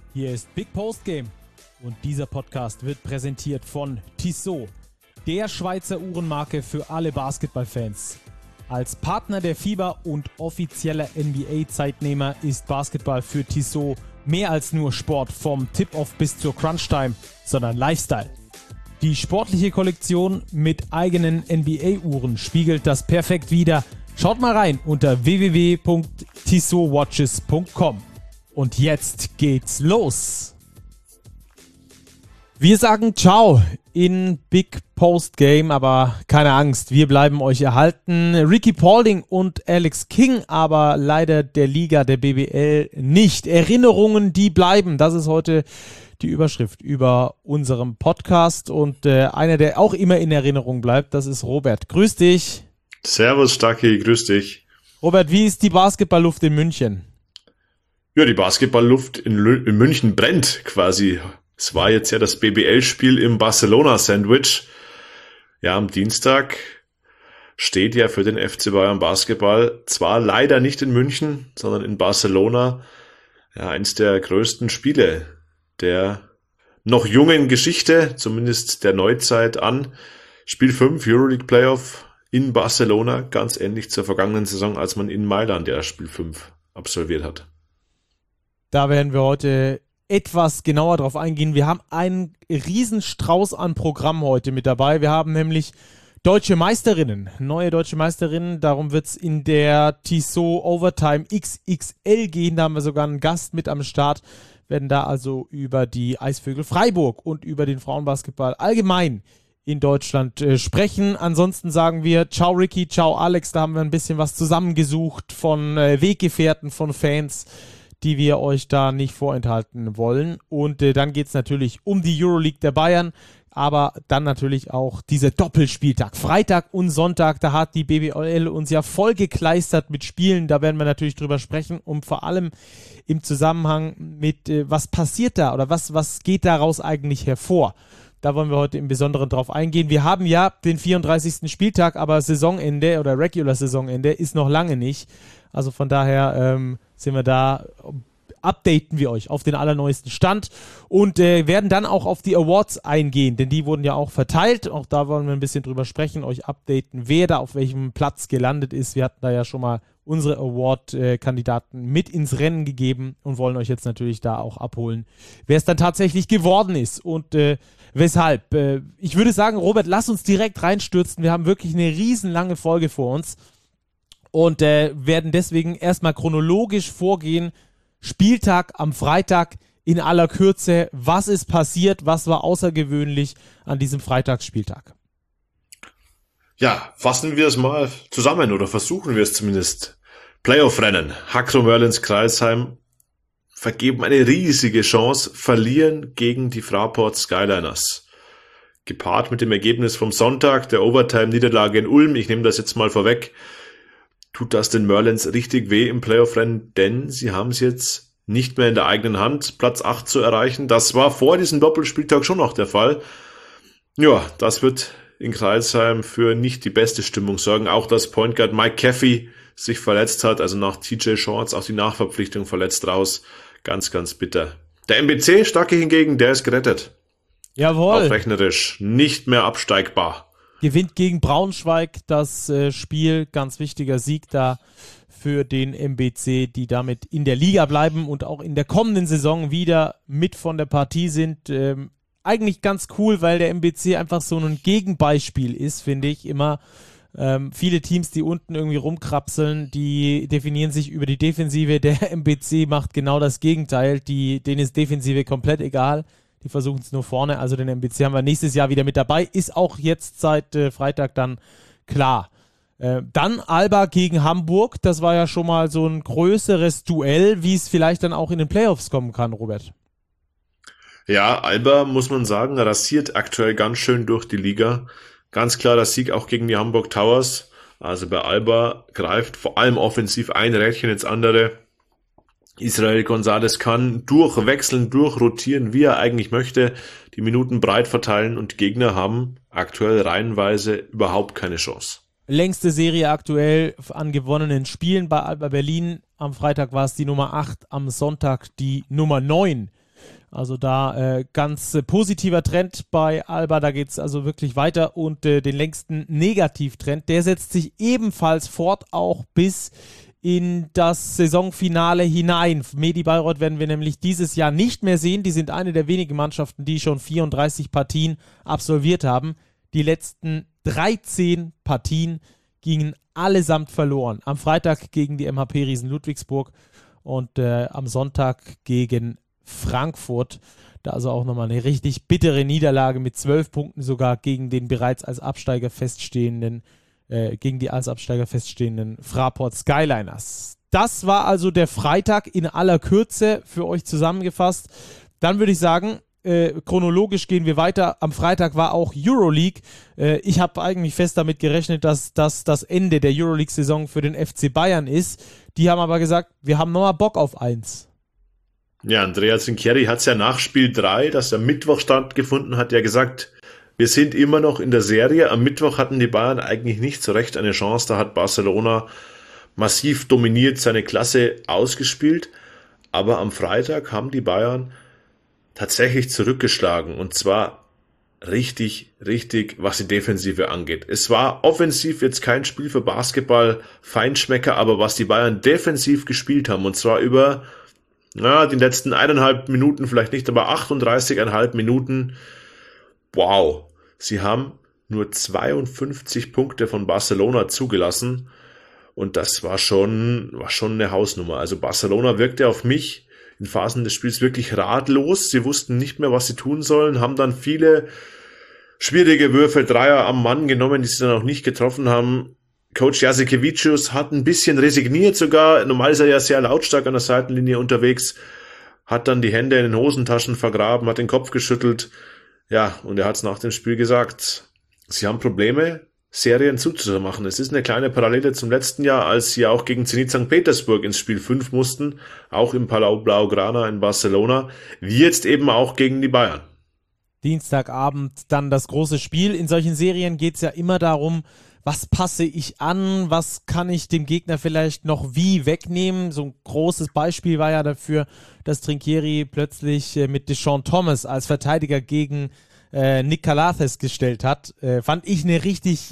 Hier ist Big Post Game und dieser Podcast wird präsentiert von Tissot, der Schweizer Uhrenmarke für alle Basketballfans. Als Partner der FIBA und offizieller NBA-Zeitnehmer ist Basketball für Tissot mehr als nur Sport vom Tip-Off bis zur Crunch-Time, sondern Lifestyle. Die sportliche Kollektion mit eigenen NBA-Uhren spiegelt das perfekt wider. Schaut mal rein unter www.tissotwatches.com. Und jetzt geht's los. Wir sagen Ciao in Big Post Game, aber keine Angst, wir bleiben euch erhalten. Ricky Paulding und Alex King, aber leider der Liga der BBL nicht. Erinnerungen, die bleiben. Das ist heute die Überschrift über unserem Podcast. Und einer, der auch immer in Erinnerung bleibt, das ist Robert. Grüß dich. Servus, Stacki, grüß dich. Robert, wie ist die Basketballluft in München? Ja, die Basketballluft in München brennt quasi. Es war jetzt ja das BBL-Spiel im Barcelona-Sandwich. Ja, am Dienstag steht ja für den FC Bayern Basketball zwar leider nicht in München, sondern in Barcelona, ja, eins der größten Spiele der noch jungen Geschichte, zumindest der Neuzeit an. Spiel 5, Euroleague Playoff in Barcelona, ganz ähnlich zur vergangenen Saison, als man in Mailand ja Spiel 5 absolviert hat. Da werden wir heute etwas genauer drauf eingehen. Wir haben einen Riesenstrauß an Programm heute mit dabei. Wir haben nämlich deutsche Meisterinnen, neue deutsche Meisterinnen. Darum wird es in der Tissot Overtime XXL gehen. Da haben wir sogar einen Gast mit am Start. Werden da also über die Eisvögel Freiburg und über den Frauenbasketball allgemein in Deutschland sprechen. Ansonsten sagen wir ciao Ricky, ciao Alex. Da haben wir ein bisschen was zusammengesucht von Weggefährten, von Fans, die wir euch da nicht vorenthalten wollen. Und dann geht es natürlich um die Euroleague der Bayern, aber dann natürlich auch dieser Doppelspieltag. Freitag und Sonntag, da hat die BBL uns ja voll gekleistert mit Spielen. Da werden wir natürlich drüber sprechen und vor allem im Zusammenhang mit, was passiert da oder was geht daraus eigentlich hervor. Da wollen wir heute im Besonderen drauf eingehen. Wir haben ja den 34. Spieltag, aber Saisonende oder Regular-Saisonende ist noch lange nicht. Also von daher sind wir da, updaten wir euch auf den allerneuesten Stand und werden dann auch auf die Awards eingehen, denn die wurden ja auch verteilt. Auch da wollen wir ein bisschen drüber sprechen, euch updaten, wer da auf welchem Platz gelandet ist. Wir hatten da ja schon mal unsere Award-Kandidaten mit ins Rennen gegeben und wollen euch jetzt natürlich da auch abholen, wer es dann tatsächlich geworden ist und weshalb. Ich würde sagen, Robert, lass uns direkt reinstürzen. Wir haben wirklich eine riesenlange Folge vor uns. Und werden deswegen erstmal chronologisch vorgehen. Spieltag am Freitag in aller Kürze. Was ist passiert? Was war außergewöhnlich an diesem Freitagsspieltag? Ja, fassen wir es mal zusammen oder versuchen wir es zumindest. Playoff-Rennen. Hakro Merlins Crailsheim vergeben eine riesige Chance, verlieren gegen die Fraport Skyliners. Gepaart mit dem Ergebnis vom Sonntag, der Overtime-Niederlage in Ulm. Ich nehme das jetzt mal vorweg. Tut das den Merlins richtig weh im Playoff-Rennen, denn sie haben es jetzt nicht mehr in der eigenen Hand, Platz 8 zu erreichen. Das war vor diesem Doppelspieltag schon noch der Fall. Ja, das wird in Crailsheim für nicht die beste Stimmung sorgen. Auch dass Point Guard Mike Caffey sich verletzt hat, also nach TJ Shorts auch die Nachverpflichtung verletzt raus. Ganz, ganz bitter. Der MBC, Stacke hingegen, der ist gerettet. Jawohl. Auch rechnerisch nicht mehr absteigbar. Gewinnt gegen Braunschweig das Spiel, ganz wichtiger Sieg da für den MBC, die damit in der Liga bleiben und auch in der kommenden Saison wieder mit von der Partie sind. Eigentlich ganz cool, weil der MBC einfach so ein Gegenbeispiel ist, finde ich immer. Viele Teams, die unten irgendwie rumkrapseln, die definieren sich über die Defensive. Der MBC macht genau das Gegenteil. Denen ist Defensive komplett egal. Die versuchen es nur vorne, also den MBC haben wir nächstes Jahr wieder mit dabei, ist auch jetzt seit Freitag dann klar. Dann Alba gegen Hamburg, das war ja schon mal so ein größeres Duell, wie es vielleicht dann auch in den Playoffs kommen kann, Robert. Ja, Alba, muss man sagen, rasiert aktuell ganz schön durch die Liga. Ganz klar der Sieg auch gegen die Hamburg Towers. Also bei Alba greift vor allem offensiv ein Rädchen ins andere. Israel Gonzalez kann durchwechseln, durchrotieren, wie er eigentlich möchte, die Minuten breit verteilen und Gegner haben aktuell reihenweise überhaupt keine Chance. Längste Serie aktuell an gewonnenen Spielen bei Alba Berlin. Am Freitag war es die Nummer 8, am Sonntag die Nummer 9. Also da ganz positiver Trend bei Alba, da geht es also wirklich weiter und den längsten Negativtrend, der setzt sich ebenfalls fort, auch bis in das Saisonfinale hinein. Medi Bayreuth werden wir nämlich dieses Jahr nicht mehr sehen. Die sind eine der wenigen Mannschaften, die schon 34 Partien absolviert haben. Die letzten 13 Partien gingen allesamt verloren. Am Freitag gegen die MHP Riesen Ludwigsburg und am Sonntag gegen Frankfurt. Da also auch nochmal eine richtig bittere Niederlage mit 12 Punkten sogar gegen den bereits als Absteiger feststehenden Fraport Skyliners. Das war also der Freitag in aller Kürze für euch zusammengefasst. Dann würde ich sagen, chronologisch gehen wir weiter. Am Freitag war auch Euroleague. Ich habe eigentlich fest damit gerechnet, dass das das Ende der Euroleague-Saison für den FC Bayern ist. Die haben aber gesagt, wir haben nochmal Bock auf eins. Ja, Andrea Trinchieri hat es ja nach Spiel 3, das am Mittwoch stattgefunden hat, ja gesagt, wir sind immer noch in der Serie. Am Mittwoch hatten die Bayern eigentlich nicht so recht eine Chance. Da hat Barcelona massiv dominiert, seine Klasse ausgespielt. Aber am Freitag haben die Bayern tatsächlich zurückgeschlagen. Und zwar richtig, was die Defensive angeht. Es war offensiv jetzt kein Spiel für Basketball-Feinschmecker, aber was die Bayern defensiv gespielt haben, und zwar über die letzten 1,5 Minuten, vielleicht nicht, aber 38,5 Minuten, wow. Sie haben nur 52 Punkte von Barcelona zugelassen und das war schon eine Hausnummer. Also Barcelona wirkte auf mich in Phasen des Spiels wirklich ratlos. Sie wussten nicht mehr, was sie tun sollen, haben dann viele schwierige Würfe, Dreier am Mann genommen, die sie dann auch nicht getroffen haben. Coach Jasikevicius hat ein bisschen resigniert sogar. Normal ist er ja sehr lautstark an der Seitenlinie unterwegs, hat dann die Hände in den Hosentaschen vergraben, hat den Kopf geschüttelt. Ja, und er hat es nach dem Spiel gesagt, sie haben Probleme, Serien zuzumachen. Es ist eine kleine Parallele zum letzten Jahr, als sie auch gegen Zenit St. Petersburg ins Spiel 5 mussten, auch im Palau Blaugrana in Barcelona, wie jetzt eben auch gegen die Bayern. Dienstagabend dann das große Spiel. In solchen Serien geht es ja immer darum, was passe ich an, was kann ich dem Gegner vielleicht noch wie wegnehmen. So ein großes Beispiel war ja dafür, dass Trinchieri plötzlich mit Deshaun Thomas als Verteidiger gegen Nick Calathes gestellt hat. Fand ich eine richtig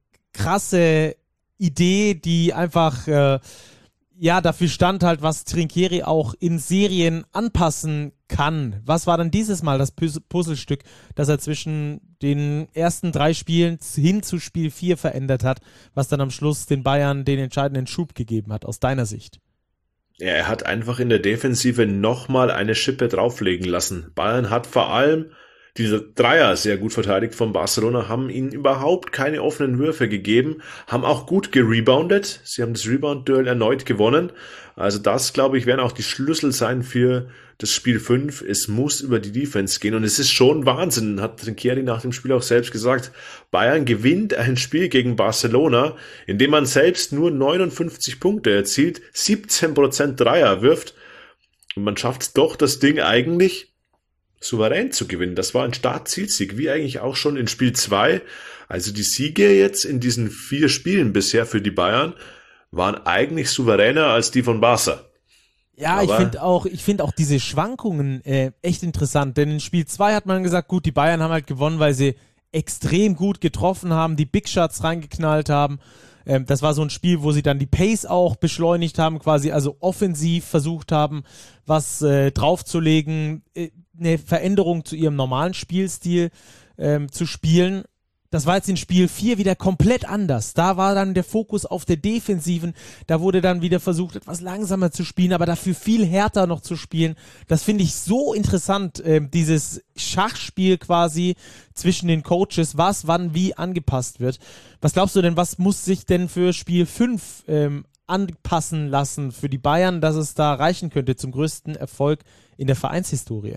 krasse Idee, die einfach dafür stand halt, was Trinchieri auch in Serien anpassen kann. Was war dann dieses Mal das Puzzlestück, das er zwischen den ersten 3 Spielen hin zu Spiel 4 verändert hat, was dann am Schluss den Bayern den entscheidenden Schub gegeben hat, aus deiner Sicht? Ja, er hat einfach in der Defensive nochmal eine Schippe drauflegen lassen. Bayern hat vor allem diese Dreier sehr gut verteidigt von Barcelona, haben ihnen überhaupt keine offenen Würfe gegeben, haben auch gut gereboundet. Sie haben das Rebound-Duell erneut gewonnen. Also das, glaube ich, werden auch die Schlüssel sein für das Spiel 5. Es muss über die Defense gehen und es ist schon Wahnsinn, hat Trinchieri nach dem Spiel auch selbst gesagt. Bayern gewinnt ein Spiel gegen Barcelona, in dem man selbst nur 59 Punkte erzielt, 17% Dreier wirft und man schafft es doch, das Ding eigentlich souverän zu gewinnen. Das war ein Start-Zielsieg, wie eigentlich auch schon in Spiel 2. Also die Siege jetzt in diesen 4 Spielen bisher für die Bayern waren eigentlich souveräner als die von Barca. Ja, aber ich finde auch diese Schwankungen echt interessant, denn in Spiel 2 hat man gesagt, gut, die Bayern haben halt gewonnen, weil sie extrem gut getroffen haben, die Big Shots reingeknallt haben. Das war so ein Spiel, wo sie dann die Pace auch beschleunigt haben, quasi also offensiv versucht haben, was draufzulegen, eine Veränderung zu ihrem normalen Spielstil zu spielen. Das war jetzt in Spiel 4 wieder komplett anders. Da war dann der Fokus auf der Defensiven. Da wurde dann wieder versucht, etwas langsamer zu spielen, aber dafür viel härter noch zu spielen. Das finde ich so interessant, dieses Schachspiel quasi zwischen den Coaches, was wann wie angepasst wird. Was glaubst du denn, was muss sich denn für Spiel 5 anpassen lassen für die Bayern, dass es da reichen könnte zum größten Erfolg in der Vereinshistorie?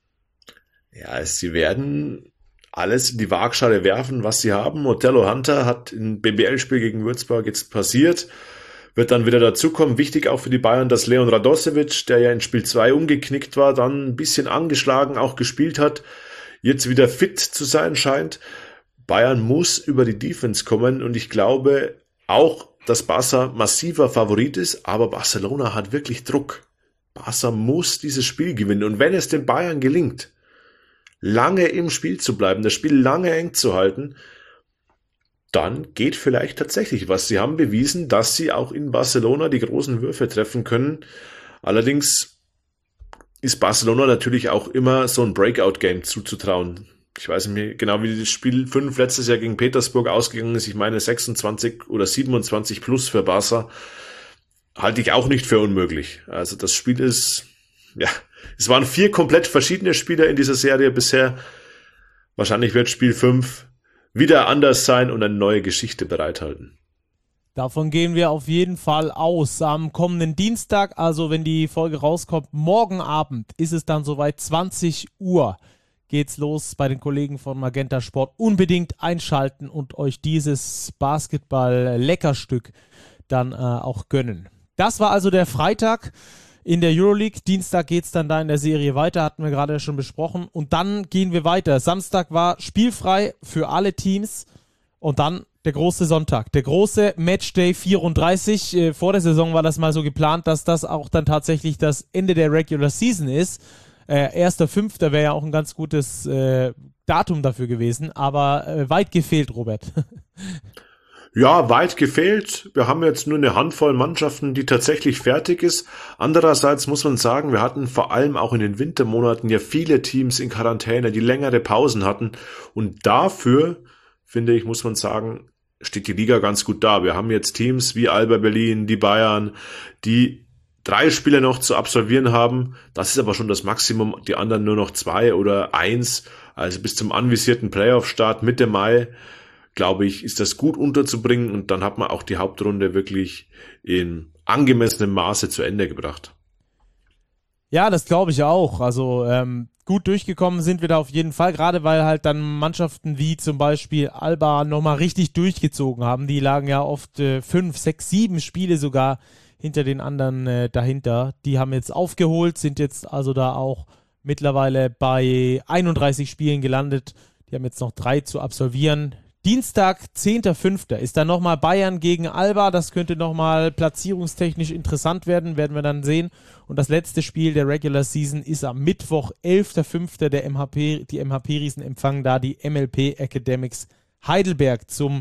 Ja, sie werden alles in die Waagschale werfen, was sie haben. Otello Hunter hat im BBL-Spiel gegen Würzburg jetzt passiert, wird dann wieder dazukommen. Wichtig auch für die Bayern, dass Leon Radosevic, der ja in Spiel 2 umgeknickt war, dann ein bisschen angeschlagen auch gespielt hat, jetzt wieder fit zu sein scheint. Bayern muss über die Defense kommen und ich glaube auch, dass Barca massiver Favorit ist, aber Barcelona hat wirklich Druck. Barca muss dieses Spiel gewinnen. Und wenn es den Bayern gelingt, lange im Spiel zu bleiben, das Spiel lange eng zu halten, dann geht vielleicht tatsächlich was. Sie haben bewiesen, dass sie auch in Barcelona die großen Würfe treffen können. Allerdings ist Barcelona natürlich auch immer so ein Breakout-Game zuzutrauen. Ich weiß nicht mehr genau, wie das Spiel 5 letztes Jahr gegen Petersburg ausgegangen ist. Ich meine 26 oder 27 plus für Barca. Halte ich auch nicht für unmöglich. Also das Spiel ist, ja, es waren 4 komplett verschiedene Spieler in dieser Serie bisher. Wahrscheinlich wird Spiel 5 wieder anders sein und eine neue Geschichte bereithalten. Davon gehen wir auf jeden Fall aus. Am kommenden Dienstag, also wenn die Folge rauskommt, morgen Abend ist es dann soweit, 20 Uhr geht's los bei den Kollegen von Magenta Sport. Unbedingt einschalten und euch dieses Basketball-Leckerstück dann auch gönnen. Das war also der Freitag in der Euroleague. Dienstag geht's dann da in der Serie weiter, hatten wir gerade schon besprochen. Und dann gehen wir weiter. Samstag war spielfrei für alle Teams und dann der große Sonntag, der große Matchday 34. Vor der Saison war das mal so geplant, dass das auch dann tatsächlich das Ende der Regular Season ist. 1.5. wäre ja auch ein ganz gutes Datum dafür gewesen, aber weit gefehlt, Robert. Ja, weit gefehlt. Wir haben jetzt nur eine Handvoll Mannschaften, die tatsächlich fertig ist. Andererseits muss man sagen, wir hatten vor allem auch in den Wintermonaten ja viele Teams in Quarantäne, die längere Pausen hatten. Und dafür, finde ich, muss man sagen, steht die Liga ganz gut da. Wir haben jetzt Teams wie Alba Berlin, die Bayern, die 3 Spiele noch zu absolvieren haben. Das ist aber schon das Maximum. Die anderen nur noch 2 oder 1. Also bis zum anvisierten Playoff-Start Mitte Mai, glaube ich, ist das gut unterzubringen. Und dann hat man auch die Hauptrunde wirklich in angemessenem Maße zu Ende gebracht. Ja, das glaube ich auch. Also gut durchgekommen sind wir da auf jeden Fall, gerade weil halt dann Mannschaften wie zum Beispiel Alba nochmal richtig durchgezogen haben. Die lagen ja oft 5, 6, 7 Spiele sogar hinter den anderen dahinter. Die haben jetzt aufgeholt, sind jetzt also da auch mittlerweile bei 31 Spielen gelandet. Die haben jetzt noch 3 zu absolvieren. Dienstag, 10.05. ist dann nochmal Bayern gegen Alba. Das könnte nochmal platzierungstechnisch interessant werden wir dann sehen. Und das letzte Spiel der Regular Season ist am Mittwoch, 11.05. Die MHP-Riesen empfangen da die MLP Academics Heidelberg zum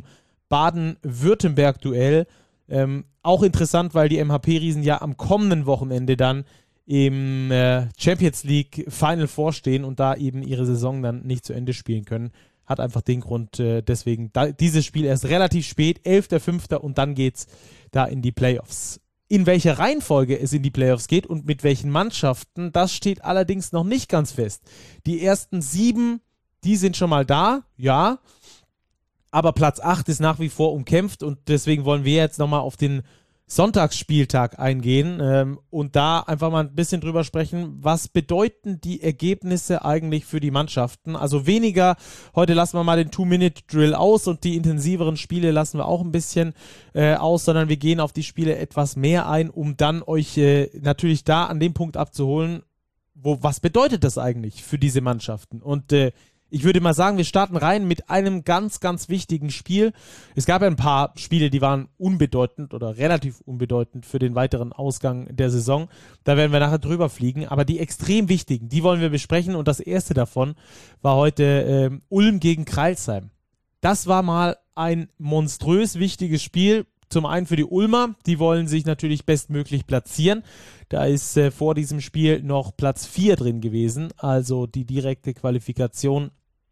Baden-Württemberg-Duell. Auch interessant, weil die MHP-Riesen ja am kommenden Wochenende dann im Champions League Final vorstehen und da eben ihre Saison dann nicht zu Ende spielen können. Hat einfach den Grund, deswegen dieses Spiel erst relativ spät, 11.05. und dann geht's da in die Playoffs. In welcher Reihenfolge es in die Playoffs geht und mit welchen Mannschaften, das steht allerdings noch nicht ganz fest. Die ersten 7, die sind schon mal da, ja, aber Platz 8 ist nach wie vor umkämpft und deswegen wollen wir jetzt nochmal auf den Sonntagsspieltag eingehen und da einfach mal ein bisschen drüber sprechen, was bedeuten die Ergebnisse eigentlich für die Mannschaften. Also weniger, heute lassen wir mal den 2-Minute-Drill aus und die intensiveren Spiele lassen wir auch ein bisschen aus, sondern wir gehen auf die Spiele etwas mehr ein, um dann euch natürlich da an dem Punkt abzuholen, was bedeutet das eigentlich für diese Mannschaften? Und ich würde mal sagen, wir starten rein mit einem ganz, ganz wichtigen Spiel. Es gab ja ein paar Spiele, die waren unbedeutend oder relativ unbedeutend für den weiteren Ausgang der Saison. Da werden wir nachher drüber fliegen. Aber die extrem wichtigen, die wollen wir besprechen. Und das erste davon war heute Ulm gegen Crailsheim. Das war mal ein monströs wichtiges Spiel. Zum einen für die Ulmer, die wollen sich natürlich bestmöglich platzieren. Da ist vor diesem Spiel noch Platz 4 drin gewesen, also die direkte Qualifikation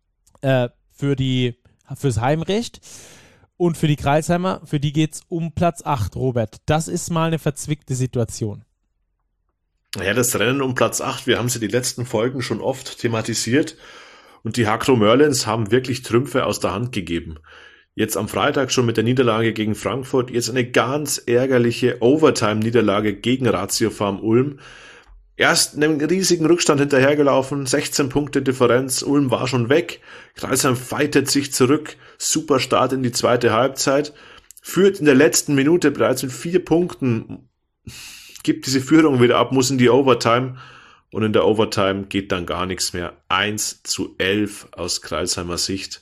fürs Heimrecht. Und für die Crailsheimer, für die geht es um Platz 8, Robert. Das ist mal eine verzwickte Situation. Ja, das Rennen um Platz 8, wir haben sie die letzten Folgen schon oft thematisiert und die Hakro Merlins haben wirklich Trümpfe aus der Hand gegeben. Jetzt am Freitag schon mit der Niederlage gegen Frankfurt, jetzt eine ganz ärgerliche Overtime-Niederlage gegen Ratio Farm Ulm. Erst einen riesigen Rückstand hinterhergelaufen, 16 Punkte Differenz, Ulm war schon weg, Crailsheim fightet sich zurück, super Start in die zweite Halbzeit, führt in der letzten Minute bereits mit 4 Punkten, gibt diese Führung wieder ab, muss in die Overtime und in der Overtime geht dann gar nichts mehr. 1:11 aus Crailsheimer Sicht.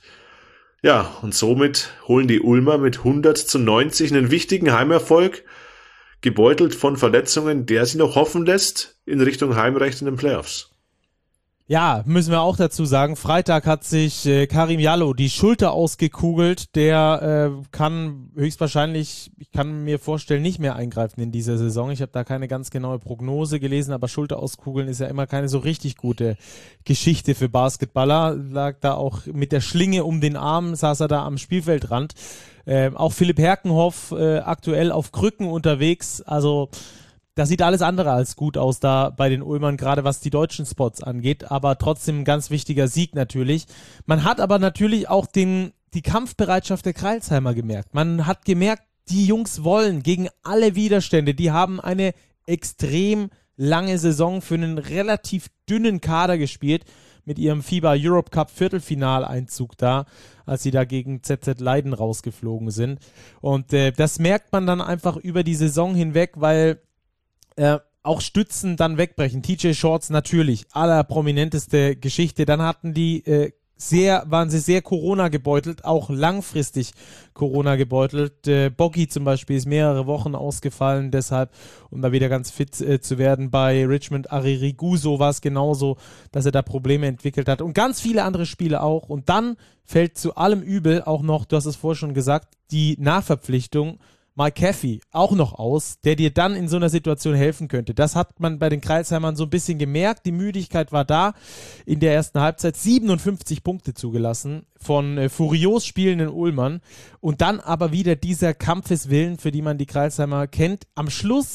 Ja, und somit holen die Ulmer mit 100:90 einen wichtigen Heimerfolg. gebeutelt von Verletzungen, der sie noch hoffen lässt in Richtung Heimrecht in den Playoffs. Ja, müssen wir auch dazu sagen, Freitag hat sich Karim Jallow die Schulter ausgekugelt. Der kann höchstwahrscheinlich, ich kann mir vorstellen, nicht mehr eingreifen in dieser Saison. Ich habe da keine ganz genaue Prognose gelesen, aber Schulter auskugeln ist ja immer keine so richtig gute Geschichte für Basketballer. Lag da auch mit der Schlinge um den Arm, saß er da am Spielfeldrand. Auch Philipp Herkenhoff aktuell auf Krücken unterwegs, also das sieht alles andere als gut aus da bei den Ulmern, gerade was die deutschen Spots angeht, aber trotzdem ein ganz wichtiger Sieg natürlich. Man hat aber natürlich auch die Kampfbereitschaft der Crailsheimer gemerkt. Man hat gemerkt, die Jungs wollen gegen alle Widerstände, die haben eine extrem lange Saison für einen relativ dünnen Kader gespielt, mit ihrem FIBA Europe Cup Viertelfinaleinzug da, als sie da gegen ZZ Leiden rausgeflogen sind. Und das merkt man dann einfach über die Saison hinweg, weil auch Stützen dann wegbrechen. TJ Shorts natürlich, allerprominenteste Geschichte. Dann hatten die waren sie sehr Corona gebeutelt, auch langfristig Corona gebeutelt. Boggy zum Beispiel ist mehrere Wochen ausgefallen, deshalb, um da wieder ganz fit zu werden. Bei Richmond Aririguso war es genauso, dass er da Probleme entwickelt hat und ganz viele andere Spiele auch. Und dann fällt zu allem Übel auch noch, du hast es vorher schon gesagt, die Nachverpflichtung Mike Caffey auch noch aus, der dir dann in so einer Situation helfen könnte. Das hat man bei den Crailsheimern so ein bisschen gemerkt. Die Müdigkeit war da. In der ersten Halbzeit 57 Punkte zugelassen von furios spielenden Ulmern. Und dann aber wieder dieser Kampfeswillen, für die man die Crailsheimer kennt. Am Schluss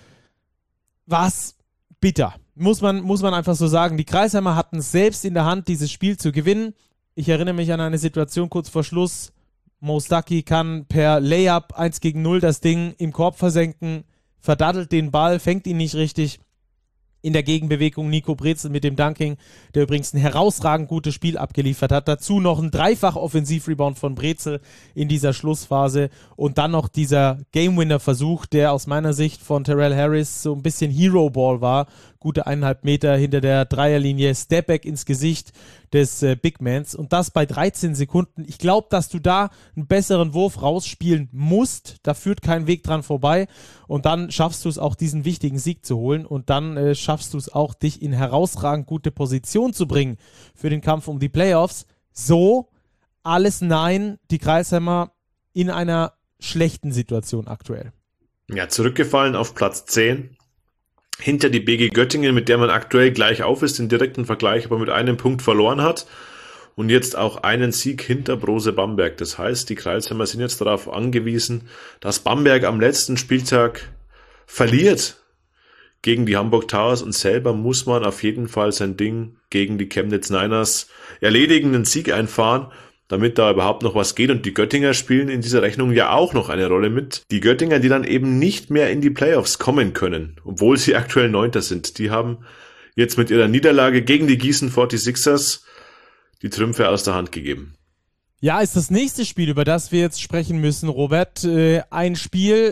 war es bitter. Muss man einfach so sagen. Die Crailsheimer hatten es selbst in der Hand, dieses Spiel zu gewinnen. Ich erinnere mich an eine Situation kurz vor Schluss. Mo Stuckey kann per Layup 1-0 das Ding im Korb versenken, verdattelt den Ball, fängt ihn nicht richtig. In der Gegenbewegung Nico Brezel mit dem Dunking, der übrigens ein herausragend gutes Spiel abgeliefert hat. Dazu noch ein Dreifach-Offensiv-Rebound von Brezel in dieser Schlussphase und dann noch dieser Game-Winner-Versuch, der aus meiner Sicht von Terrell Harris so ein bisschen Hero-Ball war. Gute 1,5 Meter hinter der Dreierlinie, Stepback ins Gesicht des Big Mans und das bei 13 Sekunden. Ich glaube, dass du da einen besseren Wurf rausspielen musst. Da führt kein Weg dran vorbei und dann schaffst du es auch, diesen wichtigen Sieg zu holen und dann schaffst du es auch, dich in herausragend gute Position zu bringen für den Kampf um die Playoffs. So, alles nein, die Crailsheimer in einer schlechten Situation aktuell. Ja, zurückgefallen auf Platz 10. Hinter die BG Göttingen, mit der man aktuell gleich auf ist, den direkten Vergleich, aber mit einem Punkt verloren hat. Und jetzt auch einen Sieg hinter Brose Bamberg. Das heißt, die Crailsheimer sind jetzt darauf angewiesen, dass Bamberg am letzten Spieltag verliert gegen die Hamburg Towers und selber muss man auf jeden Fall sein Ding gegen die Chemnitz Niners erledigen, einen Sieg einfahren, damit da überhaupt noch was geht. Und die Göttinger spielen in dieser Rechnung ja auch noch eine Rolle mit. Die Göttinger, die dann eben nicht mehr in die Playoffs kommen können, obwohl sie aktuell 9. sind. Die haben jetzt mit ihrer Niederlage gegen die Gießen 46ers die Trümpfe aus der Hand gegeben. Ja, ist das nächste Spiel, über das wir jetzt sprechen müssen, Robert. Ein Spiel,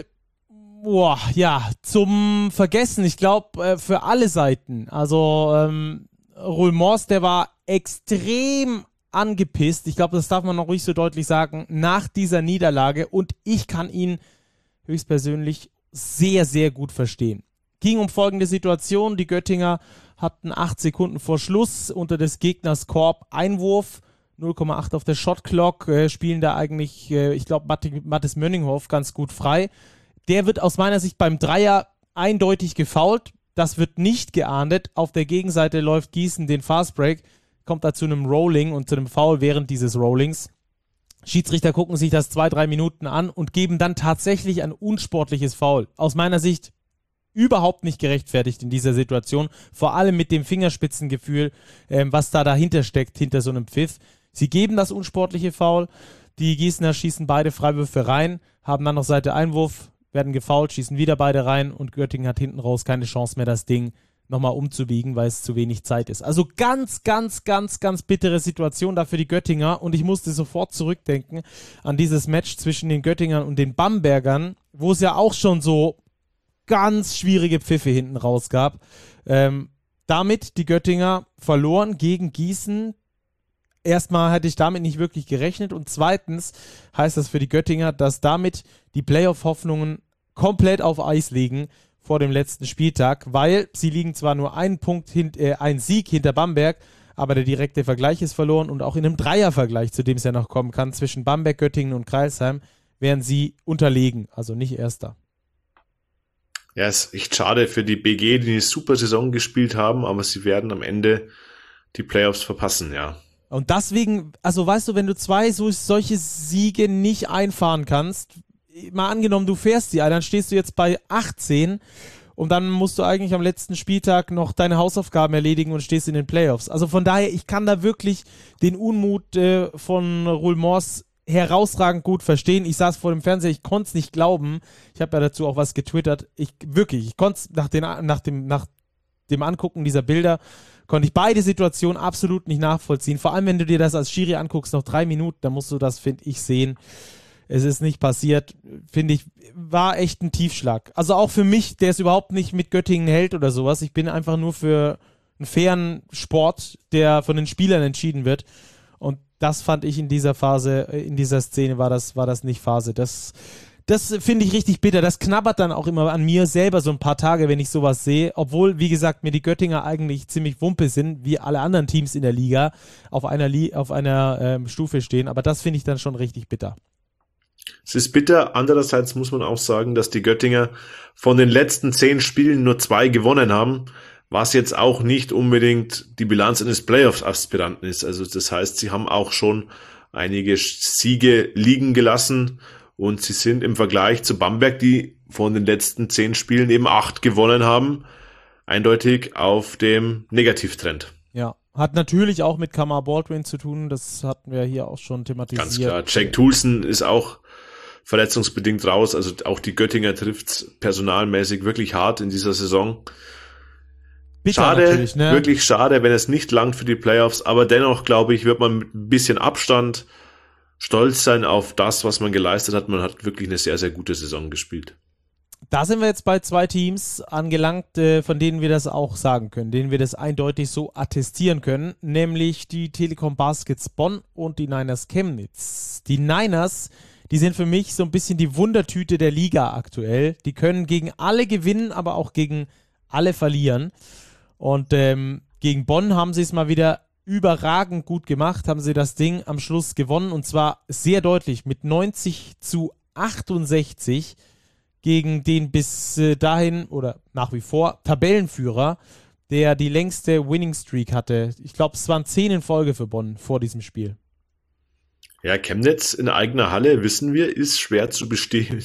zum Vergessen. Ich glaube, für alle Seiten. Also, Roulmors, der war extrem angepisst, ich glaube, das darf man noch ruhig so deutlich sagen, nach dieser Niederlage und ich kann ihn höchstpersönlich sehr, sehr gut verstehen. Ging um folgende Situation, die Göttinger hatten 8 Sekunden vor Schluss unter des Gegners Korb Einwurf, 0,8 auf der Shotclock, spielen da eigentlich, ich glaube, Mathis Mönninghoff ganz gut frei. Der wird aus meiner Sicht beim Dreier eindeutig gefoult, das wird nicht geahndet, auf der Gegenseite läuft Gießen den Fastbreak, kommt da zu einem Rolling und zu einem Foul während dieses Rollings. Schiedsrichter gucken sich das 2-3 Minuten an und geben dann tatsächlich ein unsportliches Foul. Aus meiner Sicht überhaupt nicht gerechtfertigt in dieser Situation, vor allem mit dem Fingerspitzengefühl, was da dahinter steckt, hinter so einem Pfiff. Sie geben das unsportliche Foul, die Gießener schießen beide Freiwürfe rein, haben dann noch Seite Einwurf, werden gefoult, schießen wieder beide rein und Göttingen hat hinten raus keine Chance mehr, das Ding nochmal umzubiegen, weil es zu wenig Zeit ist. Also ganz, ganz, ganz, ganz bittere Situation da für die Göttinger und ich musste sofort zurückdenken an dieses Match zwischen den Göttingern und den Bambergern, wo es ja auch schon so ganz schwierige Pfiffe hinten raus gab. Damit die Göttinger verloren gegen Gießen. Erstmal hätte ich damit nicht wirklich gerechnet und zweitens heißt das für die Göttinger, dass damit die Playoff-Hoffnungen komplett auf Eis legen vor dem letzten Spieltag, weil sie liegen zwar nur einen Sieg hinter Bamberg, aber der direkte Vergleich ist verloren und auch in einem Dreiervergleich, zu dem es ja noch kommen kann, zwischen Bamberg, Göttingen und Crailsheim, wären sie unterlegen, also nicht Erster. Ja, ist echt schade für die BG, die eine super Saison gespielt haben, aber sie werden am Ende die Playoffs verpassen, ja. Und deswegen, also weißt du, wenn du solche Siege nicht einfahren kannst, mal angenommen, du fährst die, dann stehst du jetzt bei 18 und dann musst du eigentlich am letzten Spieltag noch deine Hausaufgaben erledigen und stehst in den Playoffs. Also von daher, ich kann da wirklich den Unmut von Roulmans herausragend gut verstehen. Ich saß vor dem Fernseher, ich konnte es nicht glauben. Ich habe ja dazu auch was getwittert. Ich konnte es nach dem Angucken dieser Bilder, konnte ich beide Situationen absolut nicht nachvollziehen. Vor allem, wenn du dir das als Schiri anguckst, noch 3 Minuten, dann musst du das, finde ich, sehen. Es ist nicht passiert, finde ich, war echt ein Tiefschlag. Also auch für mich, der es überhaupt nicht mit Göttingen hält oder sowas. Ich bin einfach nur für einen fairen Sport, der von den Spielern entschieden wird. Und das fand ich in dieser Phase, in dieser Szene war das nicht Phase. Das finde ich richtig bitter. Das knabbert dann auch immer an mir selber so ein paar Tage, wenn ich sowas sehe. Obwohl, wie gesagt, mir die Göttinger eigentlich ziemlich Wumpe sind, wie alle anderen Teams in der Liga auf einer Stufe stehen. Aber das finde ich dann schon richtig bitter. Es ist bitter. Andererseits muss man auch sagen, dass die Göttinger von den letzten 10 Spielen nur 2 gewonnen haben, was jetzt auch nicht unbedingt die Bilanz eines Playoffs-Aspiranten ist. Also das heißt, sie haben auch schon einige Siege liegen gelassen und sie sind im Vergleich zu Bamberg, die von den letzten 10 Spielen eben 8 gewonnen haben, eindeutig auf dem Negativtrend. Ja, hat natürlich auch mit Kamar Baldwin zu tun, das hatten wir hier auch schon thematisiert. Ganz klar, Jake Toulson ist auch verletzungsbedingt raus, also auch die Göttinger trifft's personalmäßig wirklich hart in dieser Saison. Bitter schade, ne? Wirklich schade, wenn es nicht langt für die Playoffs, aber dennoch, glaube ich, wird man mit ein bisschen Abstand stolz sein auf das, was man geleistet hat. Man hat wirklich eine sehr, sehr gute Saison gespielt. Da sind wir jetzt bei 2 Teams angelangt, von denen wir das auch sagen können, denen wir das eindeutig so attestieren können, nämlich die Telekom Baskets Bonn und die Niners Chemnitz. Die Niners, die sind für mich so ein bisschen die Wundertüte der Liga aktuell. Die können gegen alle gewinnen, aber auch gegen alle verlieren. Und gegen Bonn haben sie es mal wieder überragend gut gemacht, haben sie das Ding am Schluss gewonnen und zwar sehr deutlich mit 90-68 gegen den bis dahin oder nach wie vor Tabellenführer, der die längste Winning Streak hatte. Ich glaube, es waren 10 in Folge für Bonn vor diesem Spiel. Ja, Chemnitz in eigener Halle, wissen wir, ist schwer zu bespielen.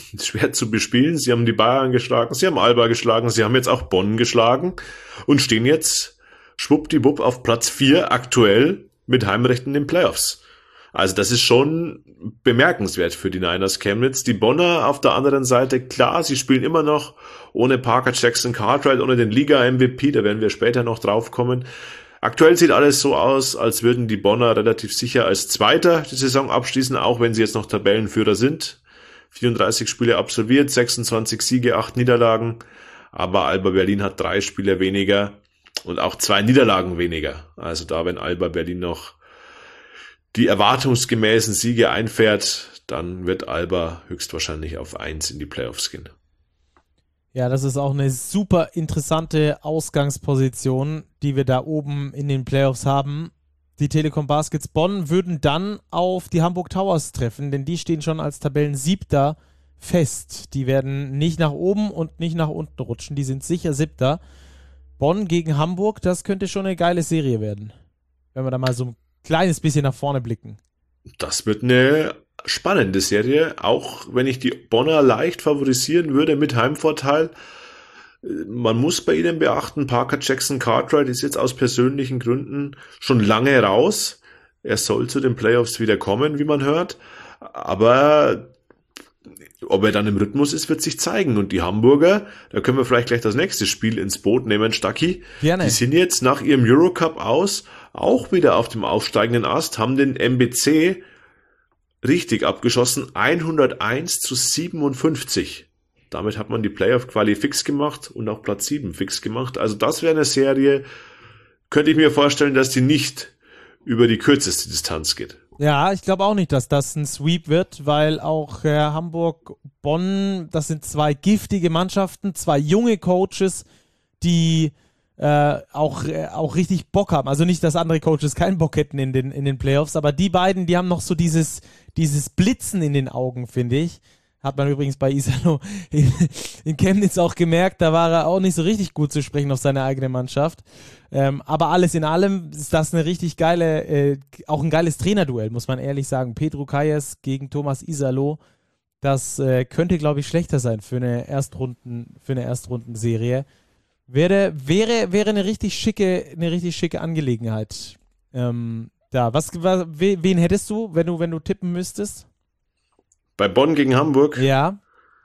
Sie haben die Bayern geschlagen, sie haben Alba geschlagen, sie haben jetzt auch Bonn geschlagen und stehen jetzt schwuppdiwupp auf Platz 4 aktuell mit Heimrecht in den Playoffs. Also das ist schon bemerkenswert für die Niners Chemnitz. Die Bonner auf der anderen Seite, klar, sie spielen immer noch ohne Parker Jackson Cartwright, ohne den Liga-MVP, da werden wir später noch drauf kommen. Aktuell sieht alles so aus, als würden die Bonner relativ sicher als Zweiter die Saison abschließen, auch wenn sie jetzt noch Tabellenführer sind. 34 Spiele absolviert, 26 Siege, 8 Niederlagen. Aber Alba Berlin hat 3 Spiele weniger und auch 2 Niederlagen weniger. Also da, wenn Alba Berlin noch die erwartungsgemäßen Siege einfährt, dann wird Alba höchstwahrscheinlich auf 1 in die Playoffs gehen. Ja, das ist auch eine super interessante Ausgangsposition, die wir da oben in den Playoffs haben. Die Telekom Baskets Bonn würden dann auf die Hamburg Towers treffen, denn die stehen schon als Tabellen-7. fest. Die werden nicht nach oben und nicht nach unten rutschen, die sind sicher 7. Bonn gegen Hamburg, das könnte schon eine geile Serie werden, wenn wir da mal so ein kleines bisschen nach vorne blicken. Das wird eine spannende Serie, auch wenn ich die Bonner leicht favorisieren würde mit Heimvorteil. Man muss bei ihnen beachten, Parker Jackson Cartwright ist jetzt aus persönlichen Gründen schon lange raus. Er soll zu den Playoffs wieder kommen, wie man hört. Aber ob er dann im Rhythmus ist, wird sich zeigen. Und die Hamburger, da können wir vielleicht gleich das nächste Spiel ins Boot nehmen, Stacki. Gerne. Die sind jetzt nach ihrem Eurocup aus auch wieder auf dem aufsteigenden Ast, haben den MBC richtig abgeschossen, 101-57. Damit hat man die Playoff-Quali fix gemacht und auch Platz 7 fix gemacht. Also das wäre eine Serie, könnte ich mir vorstellen, dass die nicht über die kürzeste Distanz geht. Ja, ich glaube auch nicht, dass das ein Sweep wird, weil auch Hamburg, Bonn, das sind zwei giftige Mannschaften, zwei junge Coaches, die auch richtig Bock haben. Also nicht, dass andere Coaches keinen Bock hätten in den Playoffs, aber die beiden, die haben noch so dieses Blitzen in den Augen, finde ich. Hat man übrigens bei Iserlohn in Chemnitz auch gemerkt, da war er auch nicht so richtig gut zu sprechen auf seine eigene Mannschaft. Aber alles in allem ist das eine richtig geile, auch ein geiles Trainerduell, muss man ehrlich sagen. Pedro Calles gegen Thomas Iserlohn, das könnte, glaube ich, schlechter sein für eine Erstrundenserie. Wäre eine richtig schicke Angelegenheit. Wen hättest du, wenn du tippen müsstest? Bei Bonn gegen Hamburg? Ja.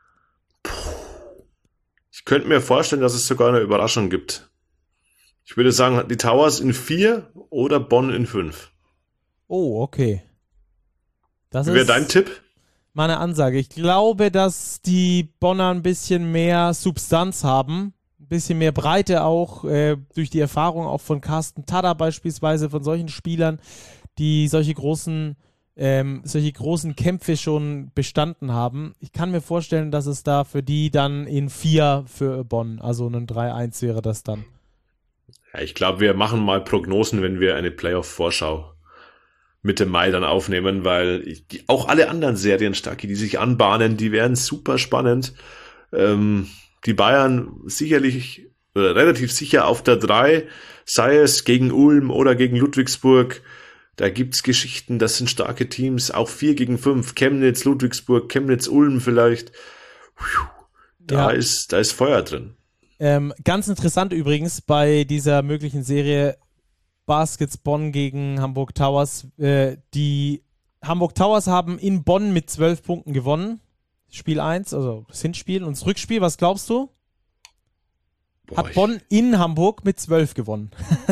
Ich könnte mir vorstellen, dass es sogar eine Überraschung gibt. Ich würde sagen, die Towers in 4 oder Bonn in 5. Oh, okay. Das Wie wäre dein Tipp? Meine Ansage. Ich glaube, dass die Bonner ein bisschen mehr Substanz haben. Ein bisschen mehr Breite auch, durch die Erfahrung auch von Carsten Tada beispielsweise, von solchen Spielern, die solche großen Kämpfe schon bestanden haben. Ich kann mir vorstellen, dass es da für die dann in 4 für Bonn, also ein 3-1 wäre das dann. Ja, ich glaube, wir machen mal Prognosen, wenn wir eine Playoff-Vorschau Mitte Mai dann aufnehmen, weil auch alle anderen Serien, Stacki, die sich anbahnen, die werden super spannend. Die Bayern sicherlich relativ sicher auf der 3, sei es gegen Ulm oder gegen Ludwigsburg. Da gibt's Geschichten, das sind starke Teams, auch 4 gegen 5, Chemnitz, Ludwigsburg, Chemnitz, Ulm vielleicht. Da ist Feuer drin. Ganz interessant übrigens bei dieser möglichen Serie Baskets Bonn gegen Hamburg Towers. Die Hamburg Towers haben in Bonn mit 12 Punkten gewonnen. Spiel 1, also das Hinspiel und das Rückspiel, was glaubst du? Hat Bonn in Hamburg mit 12 gewonnen.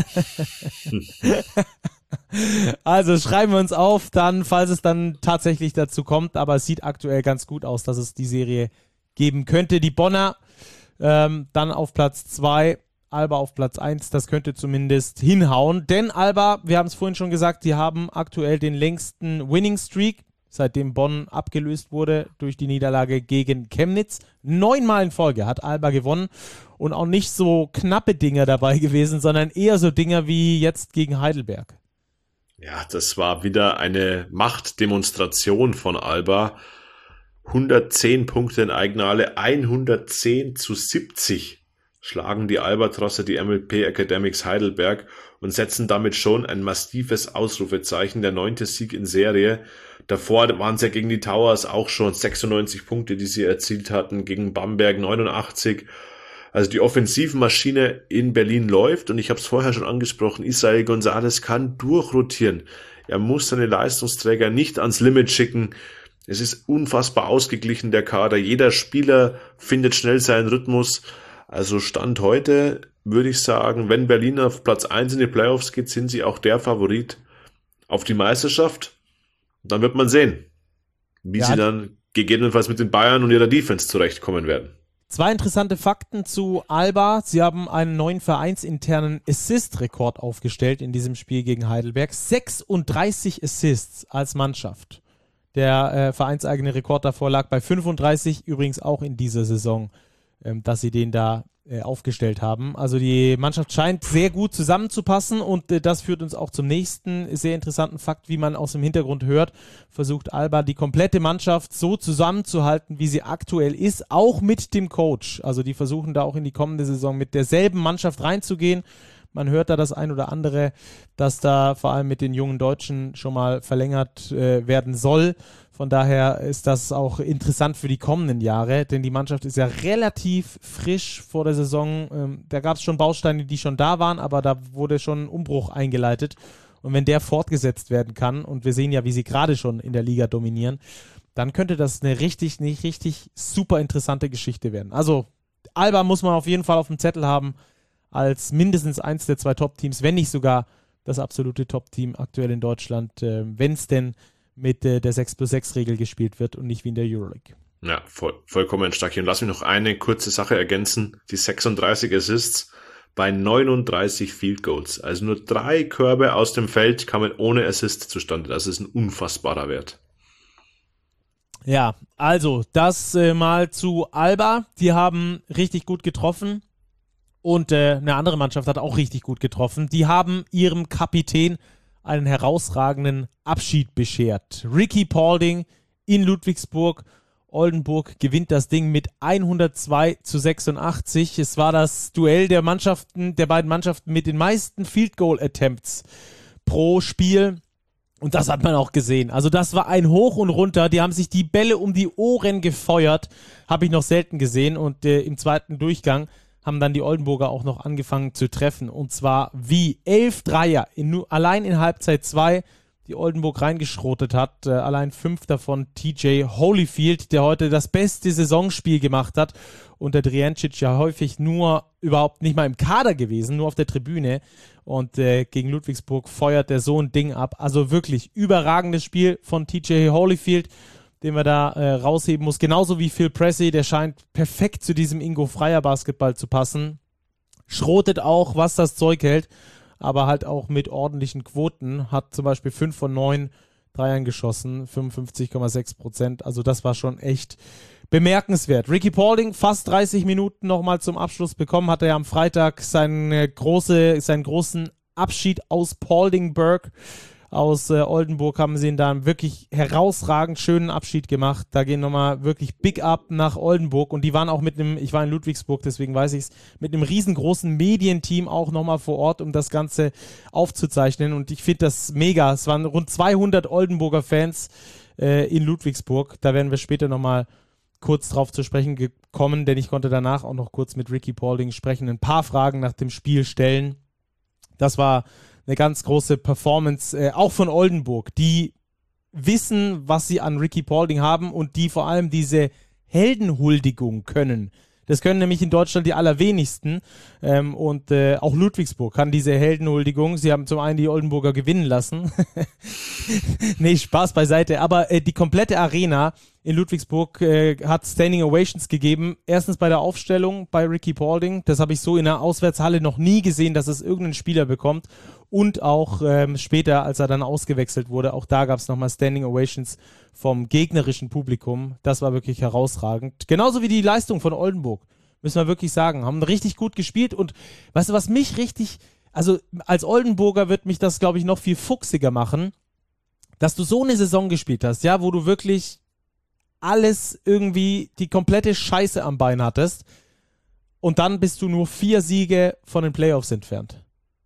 Also schreiben wir uns auf, dann, falls es dann tatsächlich dazu kommt, aber es sieht aktuell ganz gut aus, dass es die Serie geben könnte. Die Bonner dann auf Platz 2, Alba auf Platz 1, das könnte zumindest hinhauen, denn Alba, wir haben es vorhin schon gesagt, die haben aktuell den längsten Winning Streak, seitdem Bonn abgelöst wurde durch die Niederlage gegen Chemnitz. 9-mal in Folge hat Alba gewonnen und auch nicht so knappe Dinger dabei gewesen, sondern eher so Dinger wie jetzt gegen Heidelberg. Ja, das war wieder eine Machtdemonstration von Alba. 110 Punkte in Eigenhalle, 110-70 schlagen die Albatrosse die MLP Academics Heidelberg und setzen damit schon ein massives Ausrufezeichen, der 9. Sieg in Serie. Davor waren es ja gegen die Towers auch schon 96 Punkte, die sie erzielt hatten, gegen Bamberg 89. Also die Offensivmaschine in Berlin läuft und ich habe es vorher schon angesprochen, Israel González kann durchrotieren. Er muss seine Leistungsträger nicht ans Limit schicken. Es ist unfassbar ausgeglichen, der Kader. Jeder Spieler findet schnell seinen Rhythmus. Also Stand heute würde ich sagen, wenn Berlin auf Platz 1 in die Playoffs geht, sind sie auch der Favorit auf die Meisterschaft. Dann wird man sehen, wie sie dann gegebenenfalls mit den Bayern und ihrer Defense zurechtkommen werden. 2 interessante Fakten zu Alba. Sie haben einen neuen vereinsinternen Assist-Rekord aufgestellt in diesem Spiel gegen Heidelberg. 36 Assists als Mannschaft. Der vereinseigene Rekord davor lag bei 35, übrigens auch in dieser Saison, dass sie den da aufgestellt haben. Also die Mannschaft scheint sehr gut zusammenzupassen und das führt uns auch zum nächsten sehr interessanten Fakt, wie man aus dem Hintergrund hört, versucht Alba die komplette Mannschaft so zusammenzuhalten, wie sie aktuell ist, auch mit dem Coach. Also die versuchen da auch in die kommende Saison mit derselben Mannschaft reinzugehen. Man hört da das ein oder andere, dass da vor allem mit den jungen Deutschen schon mal verlängert werden soll. Von daher ist das auch interessant für die kommenden Jahre, denn die Mannschaft ist ja relativ frisch vor der Saison. Da gab es schon Bausteine, die schon da waren, aber da wurde schon ein Umbruch eingeleitet. Und wenn der fortgesetzt werden kann, und wir sehen ja, wie sie gerade schon in der Liga dominieren, dann könnte das eine richtig super interessante Geschichte werden. Also Alba muss man auf jeden Fall auf dem Zettel haben, als mindestens eins der 2 Top-Teams, wenn nicht sogar das absolute Top-Team aktuell in Deutschland, wenn es denn mit der 6+6-Regel gespielt wird und nicht wie in der Euroleague. Ja, vollkommen stark. Und lass mich noch eine kurze Sache ergänzen. Die 36 Assists bei 39 Field Goals. Also nur 3 Körbe aus dem Feld kamen ohne Assist zustande. Das ist ein unfassbarer Wert. Ja, also das mal zu Alba. Die haben richtig gut getroffen und eine andere Mannschaft hat auch richtig gut getroffen. Die haben ihrem Kapitän einen herausragenden Abschied beschert. Ricky Paulding in Ludwigsburg. Oldenburg gewinnt das Ding mit 102-86. Es war das Duell der beiden Mannschaften mit den meisten Field Goal Attempts pro Spiel. Und das hat man auch gesehen. Also das war ein Hoch und Runter. Die haben sich die Bälle um die Ohren gefeuert. Habe ich noch selten gesehen. Und im zweiten Durchgang haben dann die Oldenburger auch noch angefangen zu treffen. Und zwar wie 11 Dreier allein in Halbzeit 2 die Oldenburg reingeschrotet hat. Allein 5 davon TJ Holyfield, der heute das beste Saisonspiel gemacht hat. Und der Drijancic ja häufig überhaupt nicht mal im Kader gewesen, nur auf der Tribüne. Und gegen Ludwigsburg feuert der so ein Ding ab. Also wirklich überragendes Spiel von TJ Holyfield, den wir da rausheben muss. Genauso wie Phil Pressey, der scheint perfekt zu diesem Ingo Freier Basketball zu passen. Schrotet auch, was das Zeug hält, aber halt auch mit ordentlichen Quoten. Hat zum Beispiel 5 von 9 Dreiern geschossen, 55,6%. Also das war schon echt bemerkenswert. Ricky Paulding fast 30 Minuten nochmal zum Abschluss bekommen. Hatte ja am Freitag seinen großen Abschied aus Pauldingburg. Aus Oldenburg haben sie ihn da einen wirklich herausragend schönen Abschied gemacht. Da gehen nochmal wirklich Big Up nach Oldenburg. Und die waren auch ich war in Ludwigsburg, deswegen weiß ich es, mit einem riesengroßen Medienteam auch nochmal vor Ort, um das Ganze aufzuzeichnen. Und ich finde das mega. Es waren rund 200 Oldenburger Fans in Ludwigsburg. Da werden wir später nochmal kurz drauf zu sprechen gekommen, denn ich konnte danach auch noch kurz mit Ricky Paulding sprechen, ein paar Fragen nach dem Spiel stellen. Das war eine ganz große Performance, auch von Oldenburg, die wissen, was sie an Ricky Paulding haben und die vor allem diese Heldenhuldigung können. Das können nämlich in Deutschland die allerwenigsten und auch Ludwigsburg kann diese Heldenhuldigung. Sie haben zum einen die Oldenburger gewinnen lassen. Nee, Spaß beiseite. Aber die komplette Arena in Ludwigsburg hat Standing Ovations gegeben. Erstens bei der Aufstellung bei Ricky Paulding. Das habe ich so in der Auswärtshalle noch nie gesehen, dass es irgendein Spieler bekommt. Und auch später, als er dann ausgewechselt wurde, auch da gab es nochmal Standing Ovations vom gegnerischen Publikum. Das war wirklich herausragend. Genauso wie die Leistung von Oldenburg, müssen wir wirklich sagen. Haben richtig gut gespielt. Und weißt du, was mich richtig, also als Oldenburger wird mich das, glaube ich, noch viel fuchsiger machen, dass du so eine Saison gespielt hast, ja, wo du wirklich alles irgendwie, die komplette Scheiße am Bein hattest und dann bist du nur 4 Siege von den Playoffs entfernt.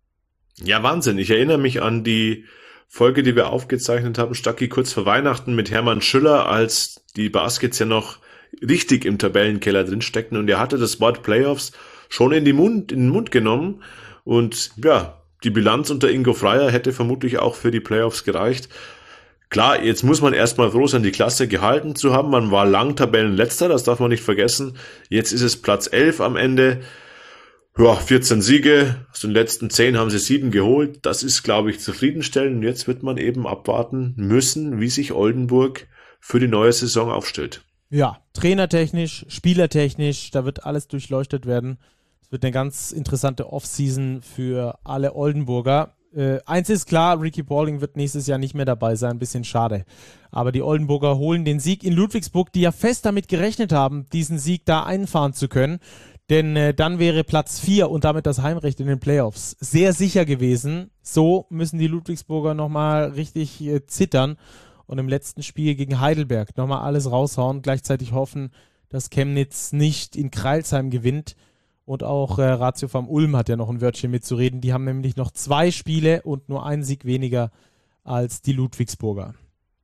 Ja, Wahnsinn. Ich erinnere mich an die Folge, die wir aufgezeichnet haben, Stacki, kurz vor Weihnachten mit Hermann Schüller, als die Baskets ja noch richtig im Tabellenkeller drin steckten und er hatte das Wort Playoffs schon in den Mund genommen und ja, die Bilanz unter Ingo Freier hätte vermutlich auch für die Playoffs gereicht. Klar, jetzt muss man erstmal froh sein, die Klasse gehalten zu haben. Man war lang Tabellenletzter, das darf man nicht vergessen. Jetzt ist es Platz 11 am Ende. Ja, 14 Siege, aus den letzten 10 haben sie 7 geholt. Das ist, glaube ich, zufriedenstellend. Und jetzt wird man eben abwarten müssen, wie sich Oldenburg für die neue Saison aufstellt. Ja, trainertechnisch, spielertechnisch, da wird alles durchleuchtet werden. Es wird eine ganz interessante Offseason für alle Oldenburger. Eins ist klar, Ricky Paulding wird nächstes Jahr nicht mehr dabei sein, ein bisschen schade. Aber die Oldenburger holen den Sieg in Ludwigsburg, die ja fest damit gerechnet haben, diesen Sieg da einfahren zu können. Denn dann wäre Platz 4 und damit das Heimrecht in den Playoffs sehr sicher gewesen. So müssen die Ludwigsburger nochmal richtig zittern und im letzten Spiel gegen Heidelberg nochmal alles raushauen. Gleichzeitig hoffen, dass Chemnitz nicht in Crailsheim gewinnt. Und auch Ratio vom Ulm hat ja noch ein Wörtchen mitzureden. Die haben nämlich noch 2 Spiele und nur einen Sieg weniger als die Ludwigsburger.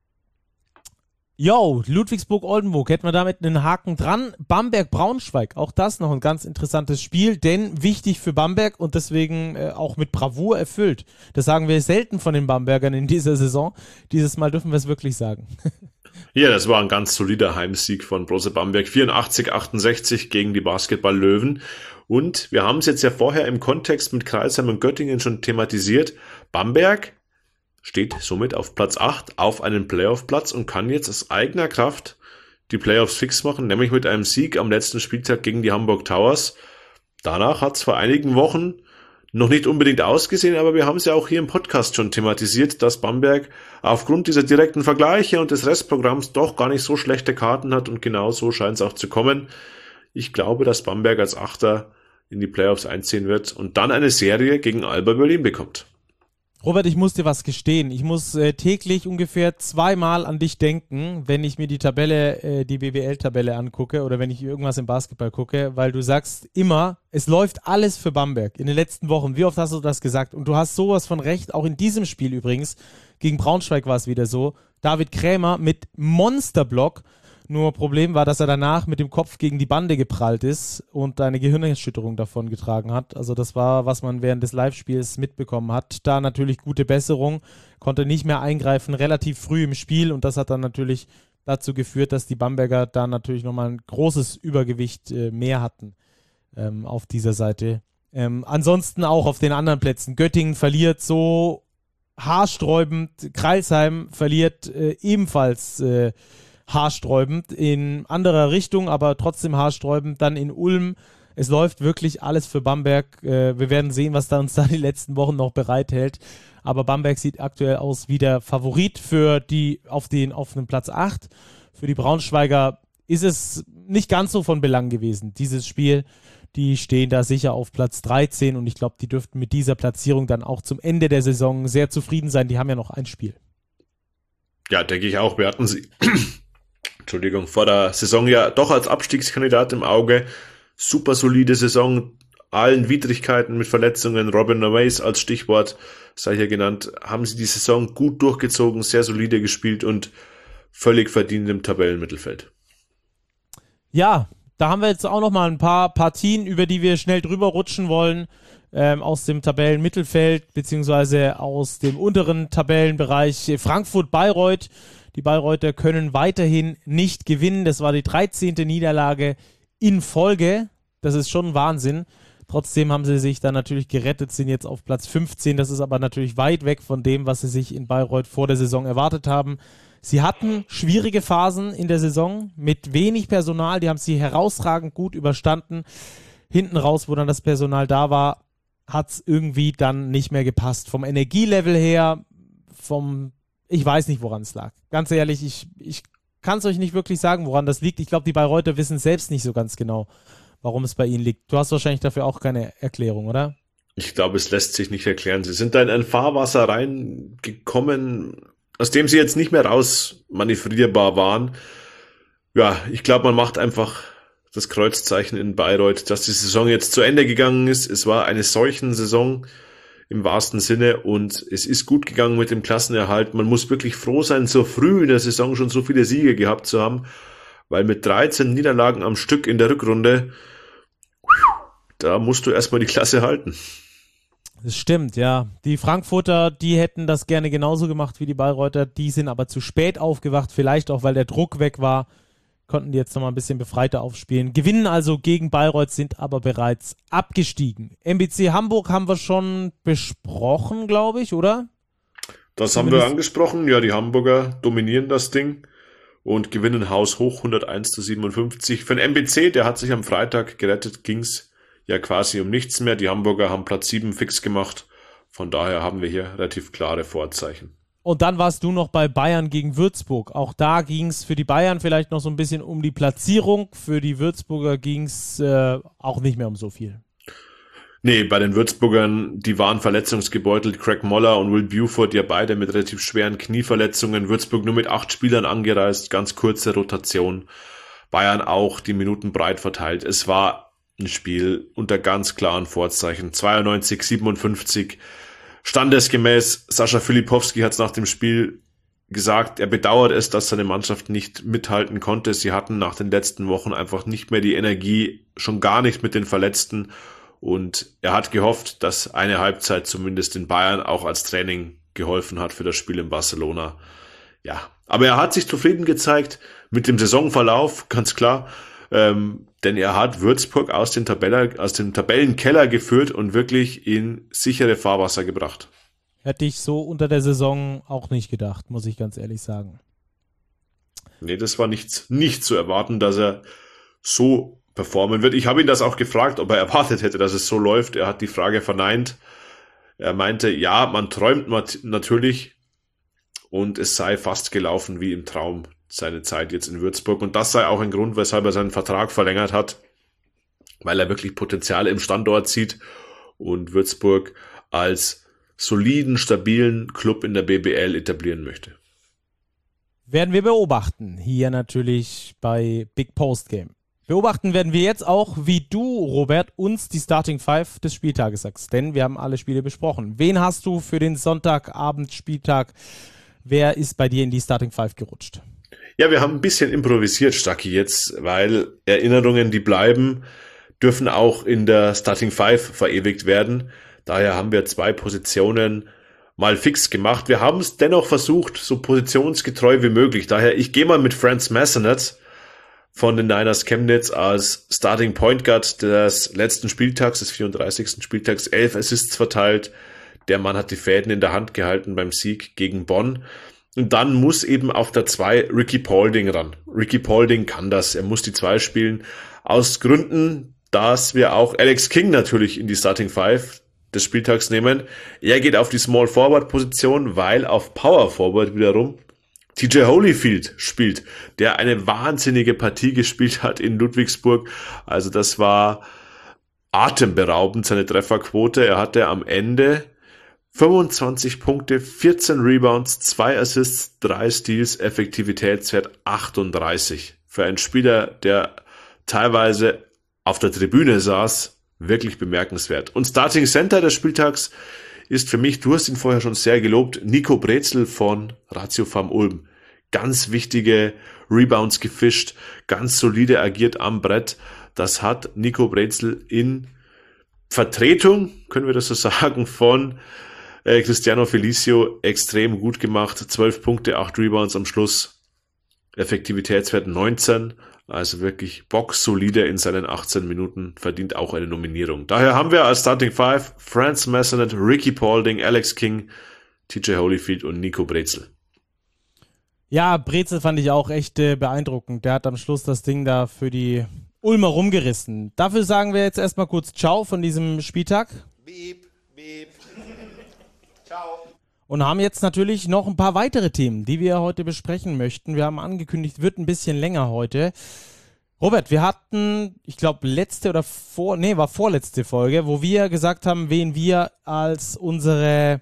Jo, Ludwigsburg-Oldenburg, hätten wir damit einen Haken dran. Bamberg-Braunschweig, auch das noch ein ganz interessantes Spiel, denn wichtig für Bamberg und deswegen auch mit Bravour erfüllt. Das sagen wir selten von den Bambergern in dieser Saison. Dieses Mal dürfen wir es wirklich sagen. Ja, das war ein ganz solider Heimsieg von Brose Bamberg. 84-68 gegen die Basketball-Löwen. Und wir haben es jetzt ja vorher im Kontext mit Crailsheim und Göttingen schon thematisiert. Bamberg steht somit auf Platz 8 auf einen Playoff-Platz und kann jetzt aus eigener Kraft die Playoffs fix machen, nämlich mit einem Sieg am letzten Spieltag gegen die Hamburg Towers. danach hat es vor einigen Wochen noch nicht unbedingt ausgesehen, aber wir haben es ja auch hier im Podcast schon thematisiert, dass Bamberg aufgrund dieser direkten Vergleiche und des Restprogramms doch gar nicht so schlechte Karten hat und genau so scheint es auch zu kommen. Ich glaube, dass Bamberg als Achter in die Playoffs einziehen wird und dann eine Serie gegen Alba Berlin bekommt. Robert, ich muss dir was gestehen. Ich muss täglich ungefähr 2-mal an dich denken, wenn ich mir die Tabelle, die BWL-Tabelle angucke oder wenn ich irgendwas im Basketball gucke, weil du sagst immer, es läuft alles für Bamberg in den letzten Wochen. Wie oft hast du das gesagt? Und du hast sowas von recht, auch in diesem Spiel übrigens. Gegen Braunschweig war es wieder so. David Krämer mit Monsterblock. Nur Problem war, dass er danach mit dem Kopf gegen die Bande geprallt ist und eine Gehirnerschütterung davon getragen hat. Also das war, was man während des Live-Spiels mitbekommen hat. Da natürlich gute Besserung, konnte nicht mehr eingreifen, relativ früh im Spiel und das hat dann natürlich dazu geführt, dass die Bamberger da natürlich nochmal ein großes Übergewicht mehr hatten auf dieser Seite. Ansonsten auch auf den anderen Plätzen. Göttingen verliert so haarsträubend, Crailsheim verliert ebenfalls haarsträubend, in anderer Richtung, aber trotzdem haarsträubend, dann in Ulm. Es läuft wirklich alles für Bamberg. Wir werden sehen, was da uns da die letzten Wochen noch bereithält. Aber Bamberg sieht aktuell aus wie der Favorit für die auf den Platz 8. Für die Braunschweiger ist es nicht ganz so von Belang gewesen, dieses Spiel. Die stehen da sicher auf Platz 13 und ich glaube, die dürften mit dieser Platzierung dann auch zum Ende der Saison sehr zufrieden sein. Die haben ja noch ein Spiel. Ja, denke ich auch. Wir hatten sie vor der Saison ja doch als Abstiegskandidat im Auge. Super solide Saison, allen Widrigkeiten mit Verletzungen, Robin Novaes als Stichwort, sei hier genannt, haben sie die Saison gut durchgezogen, sehr solide gespielt und völlig verdient im Tabellenmittelfeld. Ja, da haben wir jetzt auch noch mal ein paar Partien, über die wir schnell drüber rutschen wollen, aus dem Tabellenmittelfeld beziehungsweise aus dem unteren Tabellenbereich. Frankfurt-Bayreuth. Die Bayreuther können weiterhin nicht gewinnen. Das war die 13. Niederlage in Folge. Das ist schon Wahnsinn. Trotzdem haben sie sich dann natürlich gerettet, sind jetzt auf Platz 15. Das ist aber natürlich weit weg von dem, was sie sich in Bayreuth vor der Saison erwartet haben. Sie hatten schwierige Phasen in der Saison mit wenig Personal. Die haben sie herausragend gut überstanden. Hinten raus, wo dann das Personal da war, hat es irgendwie dann nicht mehr gepasst. Vom Energielevel her, ich weiß nicht, woran es lag. Ganz ehrlich, ich kann es euch nicht wirklich sagen, woran das liegt. Ich glaube, die Bayreuther wissen selbst nicht so ganz genau, warum es bei ihnen liegt. Du hast wahrscheinlich dafür auch keine Erklärung, oder? Ich glaube, es lässt sich nicht erklären. Sie sind da in ein Fahrwasser reingekommen, aus dem sie jetzt nicht mehr raus manövrierbar waren. Ja, ich glaube, man macht einfach das Kreuzzeichen in Bayreuth, dass die Saison jetzt zu Ende gegangen ist. Es war eine solchen Saison im wahrsten Sinne und es ist gut gegangen mit dem Klassenerhalt. Man muss wirklich froh sein, so früh in der Saison schon so viele Siege gehabt zu haben, weil mit 13 Niederlagen am Stück in der Rückrunde, da musst du erstmal die Klasse halten. Das stimmt, ja. Die Frankfurter, die hätten das gerne genauso gemacht wie die Bayreuther, die sind aber zu spät aufgewacht, vielleicht auch, weil der Druck weg war, konnten die jetzt nochmal ein bisschen befreiter aufspielen. Gewinnen also gegen Bayreuth, sind aber bereits abgestiegen. MBC Hamburg haben wir schon besprochen, glaube ich, oder? Das haben wir angesprochen. Ja, die Hamburger dominieren das Ding und gewinnen haushoch 101-57. Für den MBC, der hat sich am Freitag gerettet, ging's ja quasi um nichts mehr. Die Hamburger haben Platz 7 fix gemacht. Von daher haben wir hier relativ klare Vorzeichen. Und dann warst du noch bei Bayern gegen Würzburg. Auch da ging es für die Bayern vielleicht noch so ein bisschen um die Platzierung. Für die Würzburger ging es auch nicht mehr um so viel. Nee, bei den Würzburgern, die waren verletzungsgebeutelt. Craig Moller und Will Buford, ja beide mit relativ schweren Knieverletzungen. Würzburg nur mit 8 Spielern angereist, ganz kurze Rotation. Bayern auch die Minuten breit verteilt. Es war ein Spiel unter ganz klaren Vorzeichen. 92-57. Standesgemäß, Sascha Filipowski hat es nach dem Spiel gesagt, er bedauert es, dass seine Mannschaft nicht mithalten konnte. Sie hatten nach den letzten Wochen einfach nicht mehr die Energie, schon gar nicht mit den Verletzten. Und er hat gehofft, dass eine Halbzeit zumindest in Bayern auch als Training geholfen hat für das Spiel in Barcelona. Ja, aber er hat sich zufrieden gezeigt mit dem Saisonverlauf, ganz klar. Denn er hat Würzburg aus dem Tabellenkeller geführt und wirklich in sichere Fahrwasser gebracht. Hätte ich so unter der Saison auch nicht gedacht, muss ich ganz ehrlich sagen. Nee, das war nicht zu erwarten, dass er so performen wird. Ich habe ihn das auch gefragt, ob er erwartet hätte, dass es so läuft. Er hat die Frage verneint. Er meinte, ja, man träumt natürlich und es sei fast gelaufen wie im Traum seine Zeit jetzt in Würzburg. Und das sei auch ein Grund, weshalb er seinen Vertrag verlängert hat, weil er wirklich Potenziale im Standort sieht und Würzburg als soliden, stabilen Club in der BBL etablieren möchte. Werden wir beobachten, hier natürlich bei Big Post Game. Beobachten werden wir jetzt auch, wie du, Robert, uns die Starting Five des Spieltages sagst, denn wir haben alle Spiele besprochen. Wen hast du für den Sonntagabend-Spieltag? Wer ist bei dir in die Starting Five gerutscht? Ja, wir haben ein bisschen improvisiert, Stacki, jetzt, weil Erinnerungen, die bleiben, dürfen auch in der Starting Five verewigt werden. Daher haben wir 2 Positionen mal fix gemacht. Wir haben es dennoch versucht, so positionsgetreu wie möglich. Daher, ich gehe mal mit Franz Massenet von den Niners Chemnitz als Starting Point Guard des letzten Spieltags, des 34. Spieltags, 11 Assists verteilt. Der Mann hat die Fäden in der Hand gehalten beim Sieg gegen Bonn. Und dann muss eben auf der 2 Ricky Paulding ran. Ricky Paulding kann das. Er muss die 2 spielen. Aus Gründen, dass wir auch Alex King natürlich in die Starting Five des Spieltags nehmen. Er geht auf die Small Forward Position, weil auf Power Forward wiederum TJ Holyfield spielt, der eine wahnsinnige Partie gespielt hat in Ludwigsburg. Also das war atemberaubend, seine Trefferquote. Er hatte am Ende 25 Punkte, 14 Rebounds, 2 Assists, 3 Steals, Effektivitätswert 38. Für einen Spieler, der teilweise auf der Tribüne saß, wirklich bemerkenswert. Und Starting Center des Spieltags ist für mich, du hast ihn vorher schon sehr gelobt, Nico Brezel von Ratio Farm Ulm. Ganz wichtige Rebounds gefischt, ganz solide agiert am Brett. Das hat Nico Brezel in Vertretung, können wir das so sagen, von Cristiano Felicio extrem gut gemacht. 12 Punkte, 8 Rebounds am Schluss. Effektivitätswert 19. Also wirklich boxsolide in seinen 18 Minuten, verdient auch eine Nominierung. Daher haben wir als Starting Five Franz Massenet, Ricky Paulding, Alex King, TJ Holyfield und Nico Brezel. Ja, Brezel fand ich auch echt beeindruckend. Der hat am Schluss das Ding da für die Ulmer rumgerissen. Dafür sagen wir jetzt erstmal kurz Ciao von diesem Spieltag. Beep, beep. Ciao. Und haben jetzt natürlich noch ein paar weitere Themen, die wir heute besprechen möchten. Wir haben angekündigt, wird ein bisschen länger heute. Robert, wir hatten, ich glaube, vorletzte Folge, wo wir gesagt haben, wen wir als unsere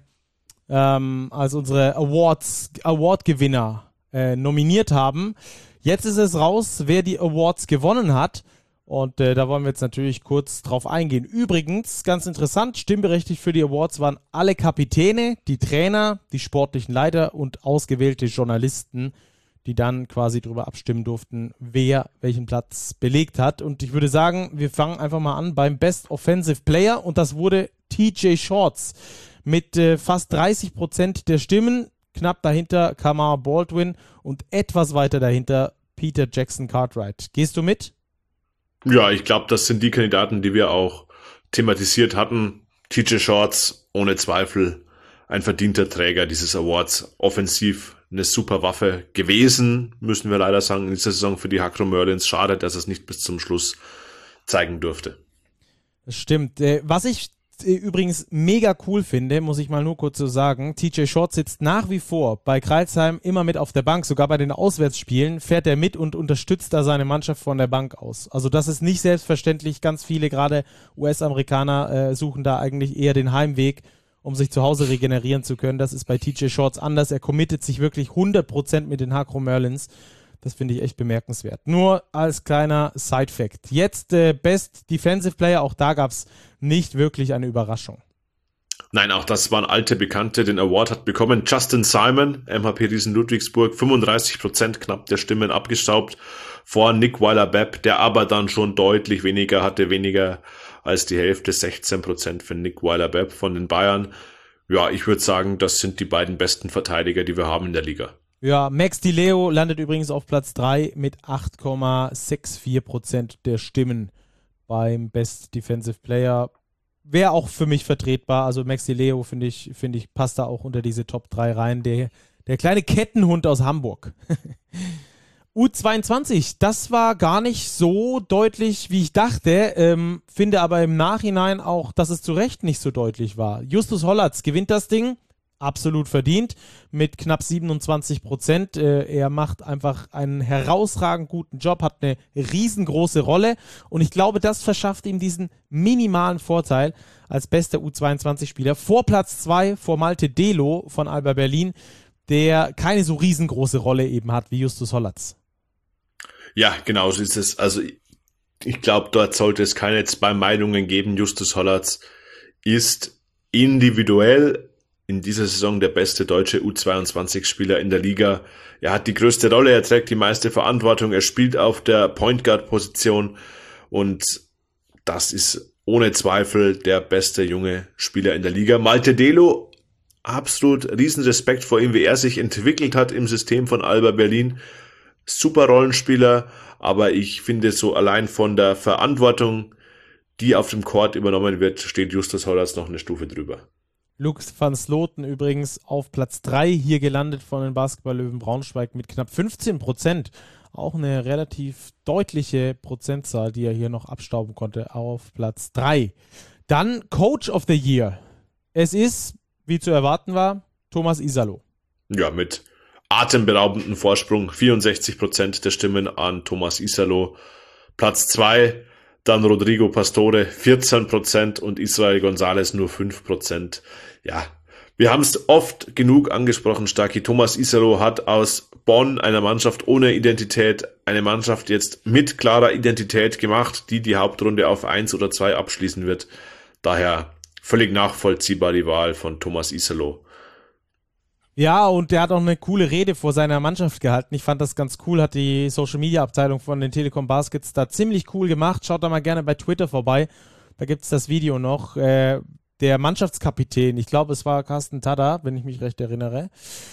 Award-Gewinner nominiert haben. Jetzt ist es raus, wer die Awards gewonnen hat. Und da wollen wir jetzt natürlich kurz drauf eingehen. Übrigens, ganz interessant, stimmberechtigt für die Awards waren alle Kapitäne, die Trainer, die sportlichen Leiter und ausgewählte Journalisten, die dann quasi darüber abstimmen durften, wer welchen Platz belegt hat. Und ich würde sagen, wir fangen einfach mal an beim Best Offensive Player und das wurde TJ Shorts mit fast 30% der Stimmen. Knapp dahinter Kamar Baldwin und etwas weiter dahinter Peter Jackson Cartwright. Gehst du mit? Ja, ich glaube, das sind die Kandidaten, die wir auch thematisiert hatten. TJ Shorts, ohne Zweifel ein verdienter Träger dieses Awards. Offensiv eine super Waffe gewesen, müssen wir leider sagen, in dieser Saison für die Hakro Merlins. Schade, dass es nicht bis zum Schluss zeigen durfte. Das stimmt. Was ich übrigens mega cool finde, muss ich mal nur kurz so sagen, TJ Shorts sitzt nach wie vor bei Crailsheim immer mit auf der Bank, sogar bei den Auswärtsspielen fährt er mit und unterstützt da seine Mannschaft von der Bank aus. Also das ist nicht selbstverständlich, ganz viele gerade US-Amerikaner suchen da eigentlich eher den Heimweg, um sich zu Hause regenerieren zu können. Das ist bei TJ Shorts anders, er committet sich wirklich 100% mit den Hakro Merlins. Das finde ich echt bemerkenswert. Nur als kleiner Side-Fact. Jetzt Best Defensive Player, auch da gab es nicht wirklich eine Überraschung. Nein, auch das waren alte Bekannte. Den Award hat bekommen Justin Simon, MHP Riesen Ludwigsburg, 35% knapp der Stimmen abgestaubt vor Nick Weiler-Bepp, der aber dann schon deutlich weniger hatte, weniger als die Hälfte, 16% für Nick Weiler-Bepp von den Bayern. Ja, ich würde sagen, das sind die beiden besten Verteidiger, die wir haben in der Liga. Ja, Max DiLeo landet übrigens auf Platz 3 mit 8,64% der Stimmen beim Best Defensive Player. Wäre auch für mich vertretbar. Also Max DiLeo, finde ich, passt da auch unter diese Top 3 rein. Der kleine Kettenhund aus Hamburg. U22, das war gar nicht so deutlich, wie ich dachte. Finde aber im Nachhinein auch, dass es zu Recht nicht so deutlich war. Justus Hollatz gewinnt das Ding, absolut verdient, mit knapp 27%. Er macht einfach einen herausragend guten Job, hat eine riesengroße Rolle und ich glaube, das verschafft ihm diesen minimalen Vorteil als bester U22-Spieler vor Platz 2, vor Malte Delo von Alba Berlin, der keine so riesengroße Rolle eben hat wie Justus Hollatz. Ja, genau so ist es. Also ich glaube, dort sollte es keine zwei Meinungen geben. Justus Hollatz ist individuell in dieser Saison der beste deutsche U22-Spieler in der Liga. Er hat die größte Rolle, er trägt die meiste Verantwortung, er spielt auf der Point Guard-Position und das ist ohne Zweifel der beste junge Spieler in der Liga. Malte Delo, absolut riesen Respekt vor ihm, wie er sich entwickelt hat im System von Alba Berlin. Super Rollenspieler, aber ich finde so allein von der Verantwortung, die auf dem Court übernommen wird, steht Justus Hollatz noch eine Stufe drüber. Luc van Sloten übrigens auf Platz 3 hier gelandet von den Basketball-Löwen Braunschweig mit knapp 15%. Auch eine relativ deutliche Prozentzahl, die er hier noch abstauben konnte auf Platz 3. Dann Coach of the Year. Es ist, wie zu erwarten war, Thomas Isalo. Ja, mit atemberaubenden Vorsprung, 64% der Stimmen an Thomas Isalo. Platz 2, dann Rodrigo Pastore, 14% und Israel Gonzalez nur 5%. Ja, wir haben es oft genug angesprochen, Starki. Thomas Isalo hat aus Bonn, einer Mannschaft ohne Identität, eine Mannschaft jetzt mit klarer Identität gemacht, die Hauptrunde auf 1 oder 2 abschließen wird. Daher völlig nachvollziehbar die Wahl von Thomas Isalo. Ja, und der hat auch eine coole Rede vor seiner Mannschaft gehalten. Ich fand das ganz cool, hat die Social-Media-Abteilung von den Telekom Baskets da ziemlich cool gemacht. Schaut da mal gerne bei Twitter vorbei, da gibt's das Video noch. Der Mannschaftskapitän, ich glaube es war Carsten Tada, wenn ich mich recht erinnere,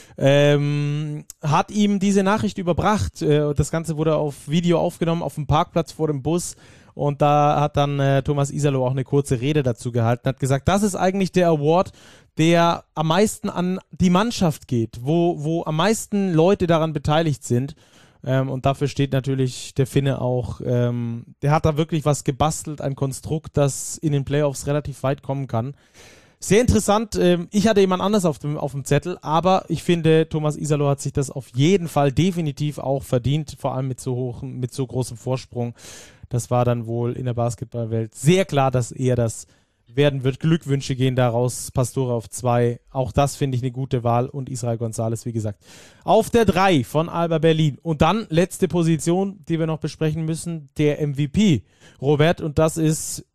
hat ihm diese Nachricht überbracht. Das Ganze wurde auf Video aufgenommen, auf dem Parkplatz vor dem Bus. Und da hat dann Thomas Isalo auch eine kurze Rede dazu gehalten, hat gesagt, das ist eigentlich der Award, der am meisten an die Mannschaft geht, wo am meisten Leute daran beteiligt sind. Und dafür steht natürlich der Finne auch, der hat da wirklich was gebastelt, ein Konstrukt, das in den Playoffs relativ weit kommen kann. Sehr interessant, ich hatte jemand anders auf dem Zettel, aber ich finde, Thomas Isalo hat sich das auf jeden Fall definitiv auch verdient, vor allem mit so großem Vorsprung. Das war dann wohl in der Basketballwelt sehr klar, dass er das werden wird. Glückwünsche gehen daraus, Pastore auf 2. Auch das finde ich eine gute Wahl und Israel Gonzalez, wie gesagt, auf der 3 von Alba Berlin. Und dann letzte Position, die wir noch besprechen müssen, der MVP, Robert, und das ist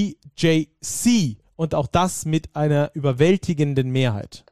PJC. Und auch das mit einer überwältigenden Mehrheit.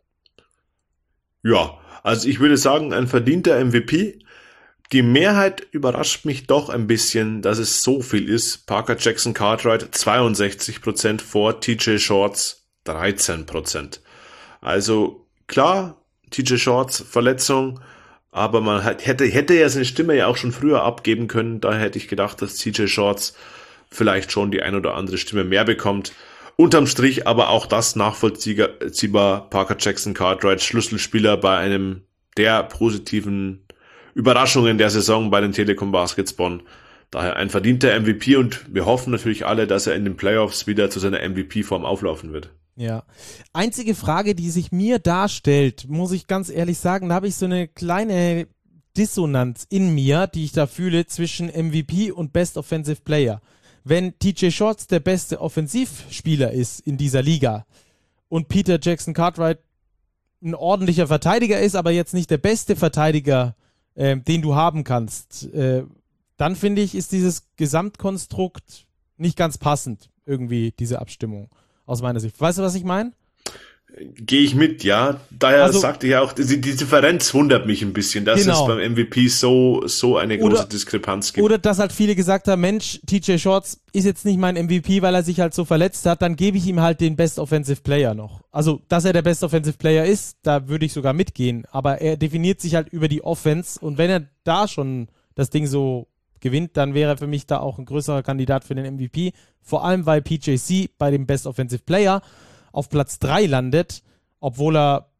Ja, also ich würde sagen, ein verdienter MVP. Die Mehrheit überrascht mich doch ein bisschen, dass es so viel ist. Parker Jackson Cartwright 62% vor TJ Shorts 13%. Also klar, TJ Shorts Verletzung, aber man hätte ja seine Stimme ja auch schon früher abgeben können. Daher hätte ich gedacht, dass TJ Shorts vielleicht schon die ein oder andere Stimme mehr bekommt. Unterm Strich aber auch das nachvollziehbar. Parker Jackson Cartwright, Schlüsselspieler bei einem der positiven Überraschungen der Saison bei den Telekom Baskets Bonn. Daher ein verdienter MVP und wir hoffen natürlich alle, dass er in den Playoffs wieder zu seiner MVP-Form auflaufen wird. Ja. Einzige Frage, die sich mir darstellt, muss ich ganz ehrlich sagen, da habe ich so eine kleine Dissonanz in mir, die ich da fühle zwischen MVP und Best Offensive Player. Wenn TJ Shorts der beste Offensivspieler ist in dieser Liga und Peter Jackson Cartwright ein ordentlicher Verteidiger ist, aber jetzt nicht der beste Verteidiger, den du haben kannst, dann finde ich, ist dieses Gesamtkonstrukt nicht ganz passend, irgendwie, diese Abstimmung, aus meiner Sicht. Weißt du, was ich meine? Gehe ich mit, ja. Daher sagte ich ja auch, die Differenz wundert mich ein bisschen, dass es beim MVP so eine große Diskrepanz gibt. Oder dass halt viele gesagt haben, Mensch, TJ Shorts ist jetzt nicht mein MVP, weil er sich halt so verletzt hat, dann gebe ich ihm halt den Best Offensive Player noch. Also, dass er der Best Offensive Player ist, da würde ich sogar mitgehen, aber er definiert sich halt über die Offense und wenn er da schon das Ding so gewinnt, dann wäre er für mich da auch ein größerer Kandidat für den MVP, vor allem weil PJC bei dem Best Offensive Player auf Platz 3 landet, obwohl er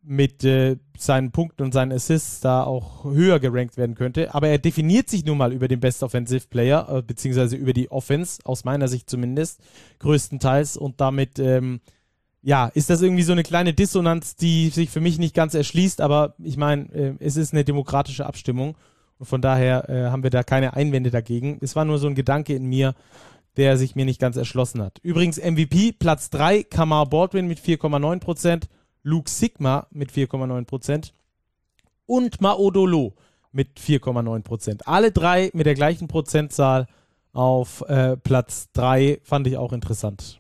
mit seinen Punkten und seinen Assists da auch höher gerankt werden könnte. Aber er definiert sich nun mal über den Best Offensive Player, beziehungsweise über die Offense, aus meiner Sicht zumindest, größtenteils. Und damit, ist das irgendwie so eine kleine Dissonanz, die sich für mich nicht ganz erschließt. Aber ich meine, es ist eine demokratische Abstimmung. Und von daher haben wir da keine Einwände dagegen. Es war nur so ein Gedanke in mir, der sich mir nicht ganz erschlossen hat. Übrigens MVP, Platz 3, Kamar Baldwin mit 4,9%, Luke Sigma mit 4,9% und Maodolo mit 4,9%. Alle drei mit der gleichen Prozentzahl auf Platz 3, fand ich auch interessant.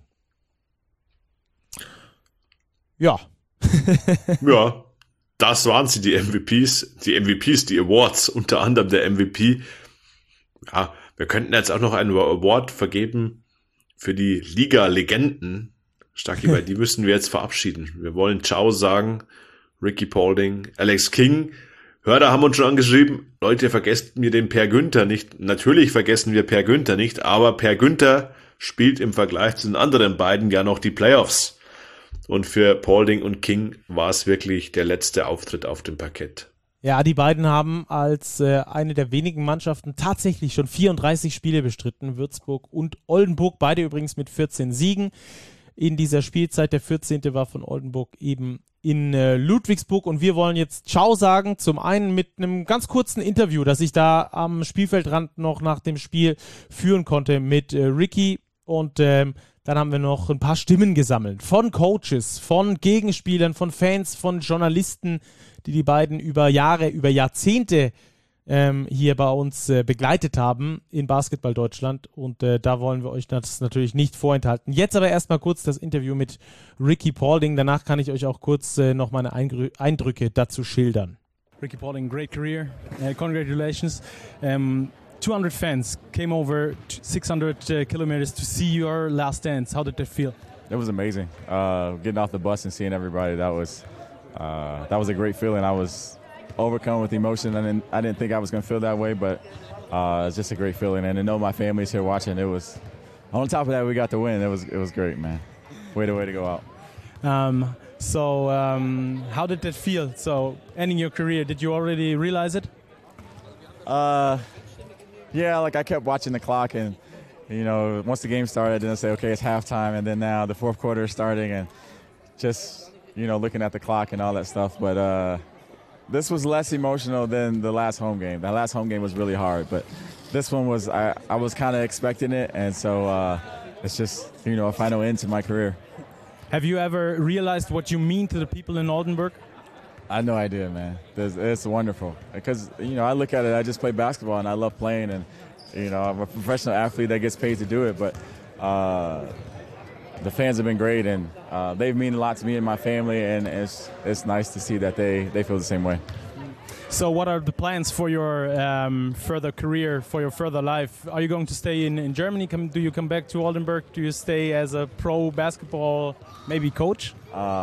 Ja. Ja, das waren sie, die MVPs, die Awards, unter anderem der MVP. Ja, wir könnten jetzt auch noch einen Award vergeben für die Liga-Legenden. Stacki, weil die müssen wir jetzt verabschieden. Wir wollen Ciao sagen. Ricky Paulding, Alex King. Hörer haben uns schon angeschrieben, Leute, vergesst mir den Per Günther nicht. Natürlich vergessen wir Per Günther nicht, aber Per Günther spielt im Vergleich zu den anderen beiden ja noch die Playoffs. Und für Paulding und King war es wirklich der letzte Auftritt auf dem Parkett. Ja, die beiden haben als eine der wenigen Mannschaften tatsächlich schon 34 Spiele bestritten. Würzburg und Oldenburg, beide übrigens mit 14 Siegen in dieser Spielzeit. Der 14. war von Oldenburg eben in Ludwigsburg. Und wir wollen jetzt Ciao sagen. Zum einen mit einem ganz kurzen Interview, das ich da am Spielfeldrand noch nach dem Spiel führen konnte mit Ricky. Und dann haben wir noch ein paar Stimmen gesammelt von Coaches, von Gegenspielern, von Fans, von Journalisten, die beiden über Jahre, über Jahrzehnte hier bei uns begleitet haben in Basketball Deutschland. Und da wollen wir euch das natürlich nicht vorenthalten. Jetzt aber erstmal kurz das Interview mit Ricky Paulding. Danach kann ich euch auch kurz noch meine Eindrücke dazu schildern. Ricky Paulding, great career. Congratulations. 200 fans came over 600 kilometers to see your last dance. How did that feel? It was amazing. Getting off the bus and seeing everybody, that was a great feeling. I was overcome with emotion. I didn't think I was going to feel that way, but it's just a great feeling. And to know my family's here watching, it was. On top of that, we got the win. It was great, man. Way to go out. How did that feel? So ending your career, did you already realize it? Yeah, like I kept watching the clock, and once the game started, then I say, okay, it's halftime, and then now the fourth quarter is starting, and just looking at the clock and all that stuff. But this was less emotional than the last home game. That last home game was really hard, but this one was I was kind of expecting it, and so it's just a final end to my career. Have you ever realized what you mean to the people in Oldenburg? I had no idea, man. It's wonderful because I look at it. I just play basketball and I love playing, and I'm a professional athlete that gets paid to do it. But the fans have been great, and they've mean a lot to me and my family, and it's nice to see that they feel the same way. So, what are the plans for your further career, for your further life? Are you going to stay in Germany? Do you come back to Oldenburg? Do you stay as a pro basketball, maybe coach?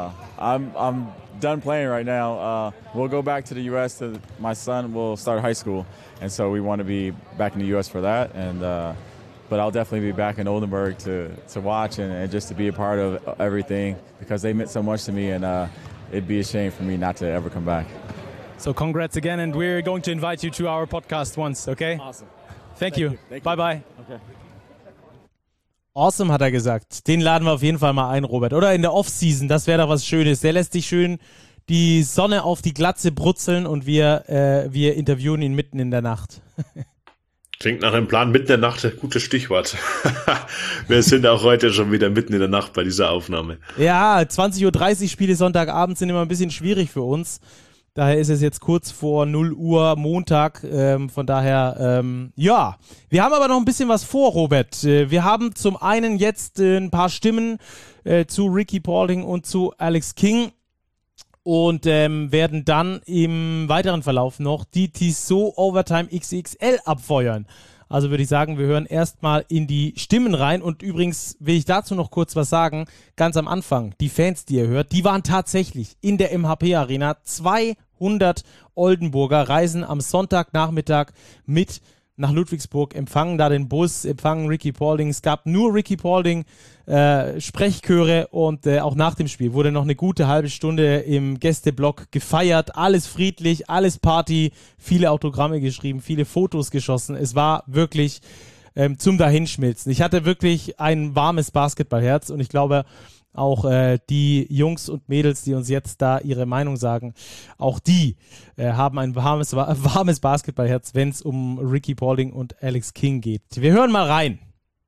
I'm done playing right now. We'll go back to the U.S. My son will start high school, and so we want to be back in the U.S. for that. And but I'll definitely be back in Oldenburg to watch and just to be a part of everything because they meant so much to me, and it'd be a shame for me not to ever come back. So congrats again, and we're going to invite you to our podcast once, okay? Awesome. Thank you. Bye-bye. Okay. Awesome, hat er gesagt. Den laden wir auf jeden Fall mal ein, Robert. Oder in der Off-Season, das wäre doch was Schönes. Der lässt sich schön die Sonne auf die Glatze brutzeln und wir interviewen ihn mitten in der Nacht. Klingt nach einem Plan mitten in der Nacht, gutes Stichwort. Wir sind auch heute schon wieder mitten in der Nacht bei dieser Aufnahme. Ja, 20.30 Uhr Spiele Sonntagabend sind immer ein bisschen schwierig für uns. Daher ist es jetzt kurz vor 0 Uhr Montag, von daher, ja. Wir haben aber noch ein bisschen was vor, Robert. Wir haben zum einen jetzt ein paar Stimmen zu Ricky Paulding und zu Alex King und werden dann im weiteren Verlauf noch die Tissot Overtime XXL abfeuern. Also würde ich sagen, wir hören erstmal in die Stimmen rein. Und übrigens will ich dazu noch kurz was sagen. Ganz am Anfang, die Fans, die ihr hört, die waren tatsächlich in der MHP Arena. 200 Oldenburger reisen am Sonntagnachmittag mit nach Ludwigsburg, empfangen da den Bus, empfangen Ricky Paulding. Es gab nur Ricky Paulding Sprechchöre und auch nach dem Spiel wurde noch eine gute halbe Stunde im Gästeblock gefeiert. Alles friedlich, alles Party, viele Autogramme geschrieben, viele Fotos geschossen. Es war wirklich zum Dahinschmilzen. Ich hatte wirklich ein warmes Basketballherz und ich glaube, auch die Jungs und Mädels, die uns jetzt da ihre Meinung sagen, auch die haben ein warmes Basketballherz, wenn es um Ricky Paulding und Alex King geht. Wir hören mal rein.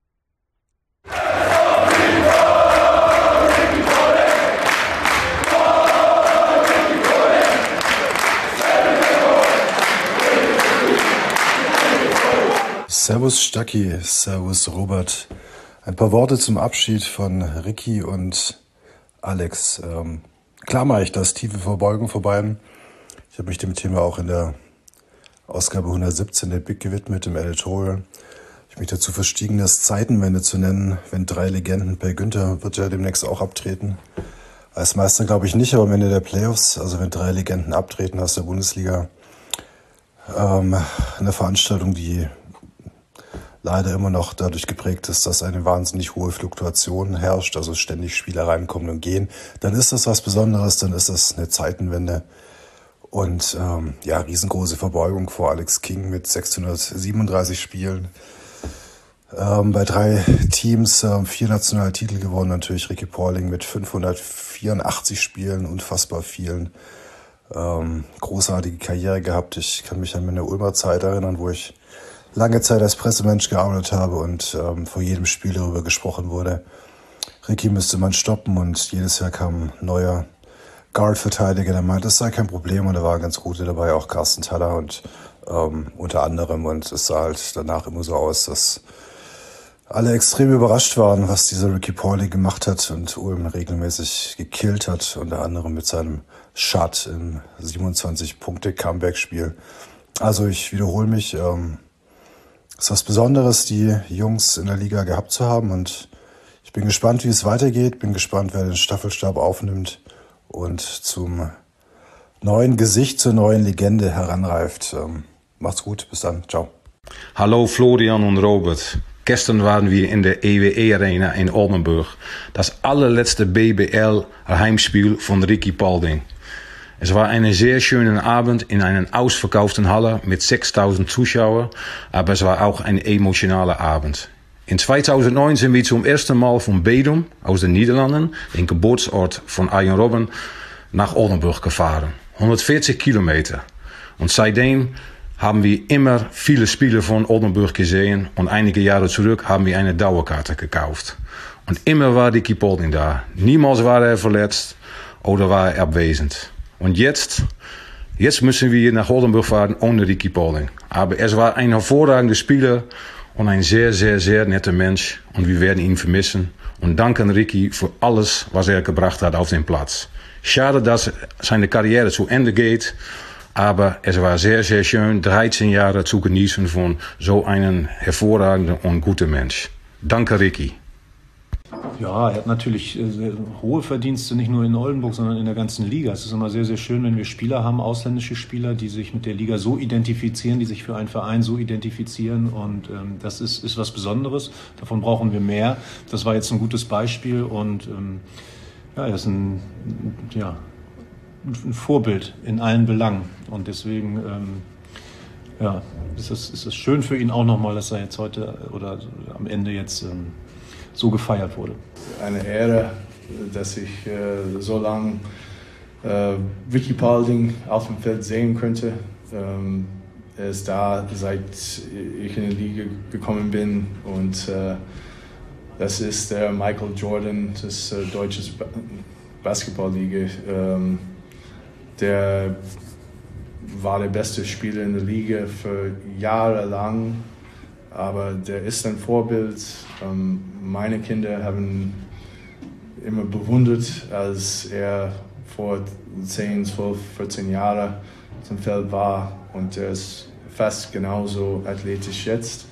Servus Stacki, servus Robert. Ein paar Worte zum Abschied von Ricky und Alex. Klar mache ich das, tiefe Verbeugung vor beiden. Ich habe mich dem Thema auch in der Ausgabe 117 der Big gewidmet, im Editorial. Ich mich dazu verstiegen, das Zeitenwende zu nennen, wenn 3 Legenden, Per Günther wird ja demnächst auch abtreten. Als Meister glaube ich nicht, aber am Ende der Playoffs, also wenn 3 Legenden abtreten aus der Bundesliga, eine Veranstaltung, die leider immer noch dadurch geprägt ist, dass eine wahnsinnig hohe Fluktuation herrscht, also ständig Spieler reinkommen und gehen, dann ist das was Besonderes, dann ist das eine Zeitenwende. Und riesengroße Verbeugung vor Alex King mit 637 Spielen. Bei 3 Teams 4 nationale Titel gewonnen, natürlich Ricky Paulding mit 584 Spielen, unfassbar vielen. Großartige Karriere gehabt. Ich kann mich an meine Ulmer Zeit erinnern, wo ich lange Zeit als Pressemensch gearbeitet habe und vor jedem Spiel darüber gesprochen wurde. Ricky müsste man stoppen und jedes Jahr kam ein neuer Guard-Verteidiger, der meinte, das sei kein Problem und da waren ganz gute dabei, auch Carsten Thaler und unter anderem, und es sah halt danach immer so aus, dass alle extrem überrascht waren, was dieser Ricky Paulding gemacht hat und Ulm regelmäßig gekillt hat, unter anderem mit seinem Shot im 27-Punkte-Comeback-Spiel. Also ich wiederhole mich, es ist was Besonderes, die Jungs in der Liga gehabt zu haben und ich bin gespannt, wie es weitergeht, bin gespannt, wer den Staffelstab aufnimmt und zum neuen Gesicht, zur neuen Legende heranreift. Macht's gut, bis dann, ciao. Hallo Florian und Robert. Gestern waren wir in der EWE Arena in Oldenburg. Das allerletzte BBL-Heimspiel von Ricky Paulding. Es war ein sehr schöner Abend in einer ausverkauften Halle mit 6000 Zuschauern, aber es war auch ein emotionaler Abend. In 2009 sind wir zum ersten Mal von Bedum aus den Niederlanden, den Geburtsort von Arjen Robben, nach Oldenburg gefahren. 140 Kilometer. Und seitdem haben wir immer viele Spiele von Oldenburg gesehen und einige Jahre zurück haben wir eine Dauerkarte gekauft. Und immer war Ricky Paulding da. Niemals war er verletzt oder war er abwesend. Und jetzt müssen wir nach Oldenburg fahren ohne Ricky Paulding. Aber er war ein hervorragender Spieler und ein sehr, sehr, sehr netter Mensch. Und wir werden ihn vermissen. Und danken Ricky für alles, was er gebracht hat auf den Platz. Schade, dass seine Karriere zu Ende geht. Aber es war sehr, sehr schön, 13 Jahre zu genießen von so einem hervorragenden und guten Mensch. Danke, Ricky. Ja, er hat natürlich hohe Verdienste, nicht nur in Oldenburg, sondern in der ganzen Liga. Es ist immer sehr, sehr schön, wenn wir Spieler haben, ausländische Spieler, die sich mit der Liga so identifizieren, die sich für einen Verein so identifizieren. Und das ist was Besonderes. Davon brauchen wir mehr. Das war jetzt ein gutes Beispiel. Und er ist ein Vorbild in allen Belangen. Und deswegen ist es schön für ihn auch nochmal, dass er jetzt heute oder am Ende jetzt so gefeiert wurde. Eine Ehre, dass ich so lange Ricky Paulding auf dem Feld sehen könnte. Er ist da, seit ich in die Liga gekommen bin, und das ist der Michael Jordan des deutschen Basketballliga. Der war der beste Spieler in der Liga für Jahre lang, aber der ist ein Vorbild. Meine Kinder haben immer bewundert, als er vor 10, 12, 14 Jahren zum Feld war, und er ist fast genauso athletisch jetzt.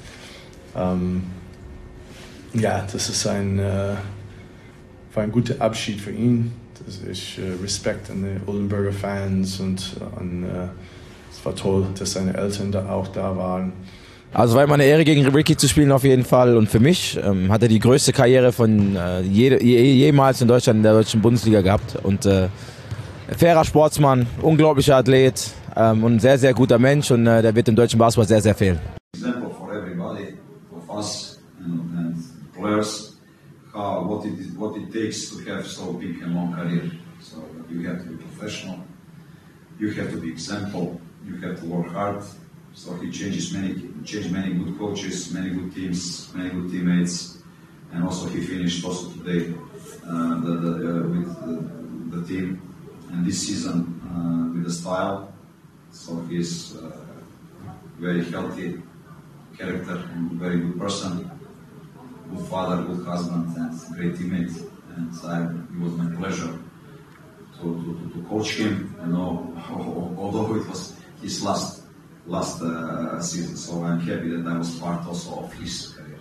Das ist ein guter Abschied für ihn. Ich Respekt an die Oldenburger Fans und es war toll, dass seine Eltern auch da waren. Also war immer eine Ehre, gegen Ricky zu spielen auf jeden Fall. Und für mich hat er die größte Karriere von jemals in Deutschland, in der deutschen Bundesliga gehabt. Und fairer Sportsmann, unglaublicher Athlet und ein sehr, sehr guter Mensch. Und der wird im deutschen Basketball sehr, sehr fehlen. Example for everybody, of us and players, what it takes to have so big and long career. So you have to be professional, you have to be example, you have to work hard. So he changed many good coaches, many good teams, many good teammates, and also he finished also today with the team and this season with the style. So he's very healthy character and very good person, good father, good husband, and great teammate. And it was my pleasure to coach him. You know, although it was his last season, so I'm happy that I was part also of his career.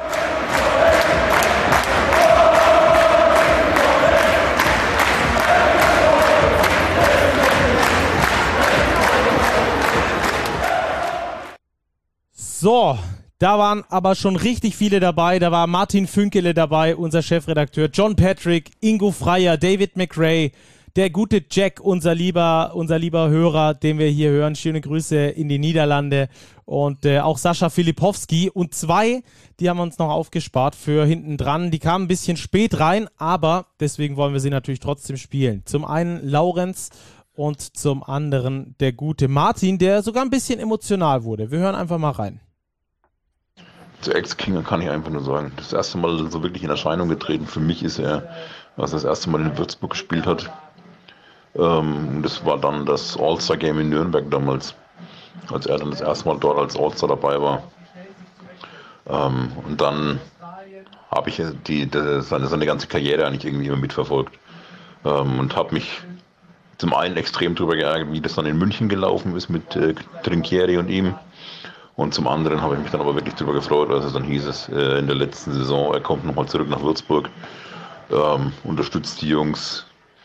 So, da waren aber schon richtig viele dabei. Da war Martin Fünkele dabei, unser Chefredakteur, John Patrick, Ingo Freier, David McRae, der gute Jack, unser lieber Hörer, den wir hier hören. Schöne Grüße in die Niederlande. Und auch Sascha Filipowski. Und zwei, die haben wir uns noch aufgespart für hinten dran. Die kamen ein bisschen spät rein, aber deswegen wollen wir sie natürlich trotzdem spielen. Zum einen Laurenz und zum anderen der gute Martin, der sogar ein bisschen emotional wurde. Wir hören einfach mal rein. Zu Alex-King kann ich einfach nur sagen, das erste Mal so wirklich in Erscheinung getreten für mich ist er, als er das erste Mal in Würzburg gespielt hat. Das war dann das All-Star-Game in Nürnberg damals, als er dann das erste Mal dort als All-Star dabei war. Und dann habe ich seine ganze Karriere eigentlich irgendwie immer mitverfolgt und habe mich zum einen extrem darüber geärgert, wie das dann in München gelaufen ist mit Trinchieri und ihm. Und zum anderen habe ich mich dann aber wirklich darüber gefreut, als es dann hieß es in der letzten Saison, er kommt nochmal zurück nach Würzburg, unterstützt die Jungs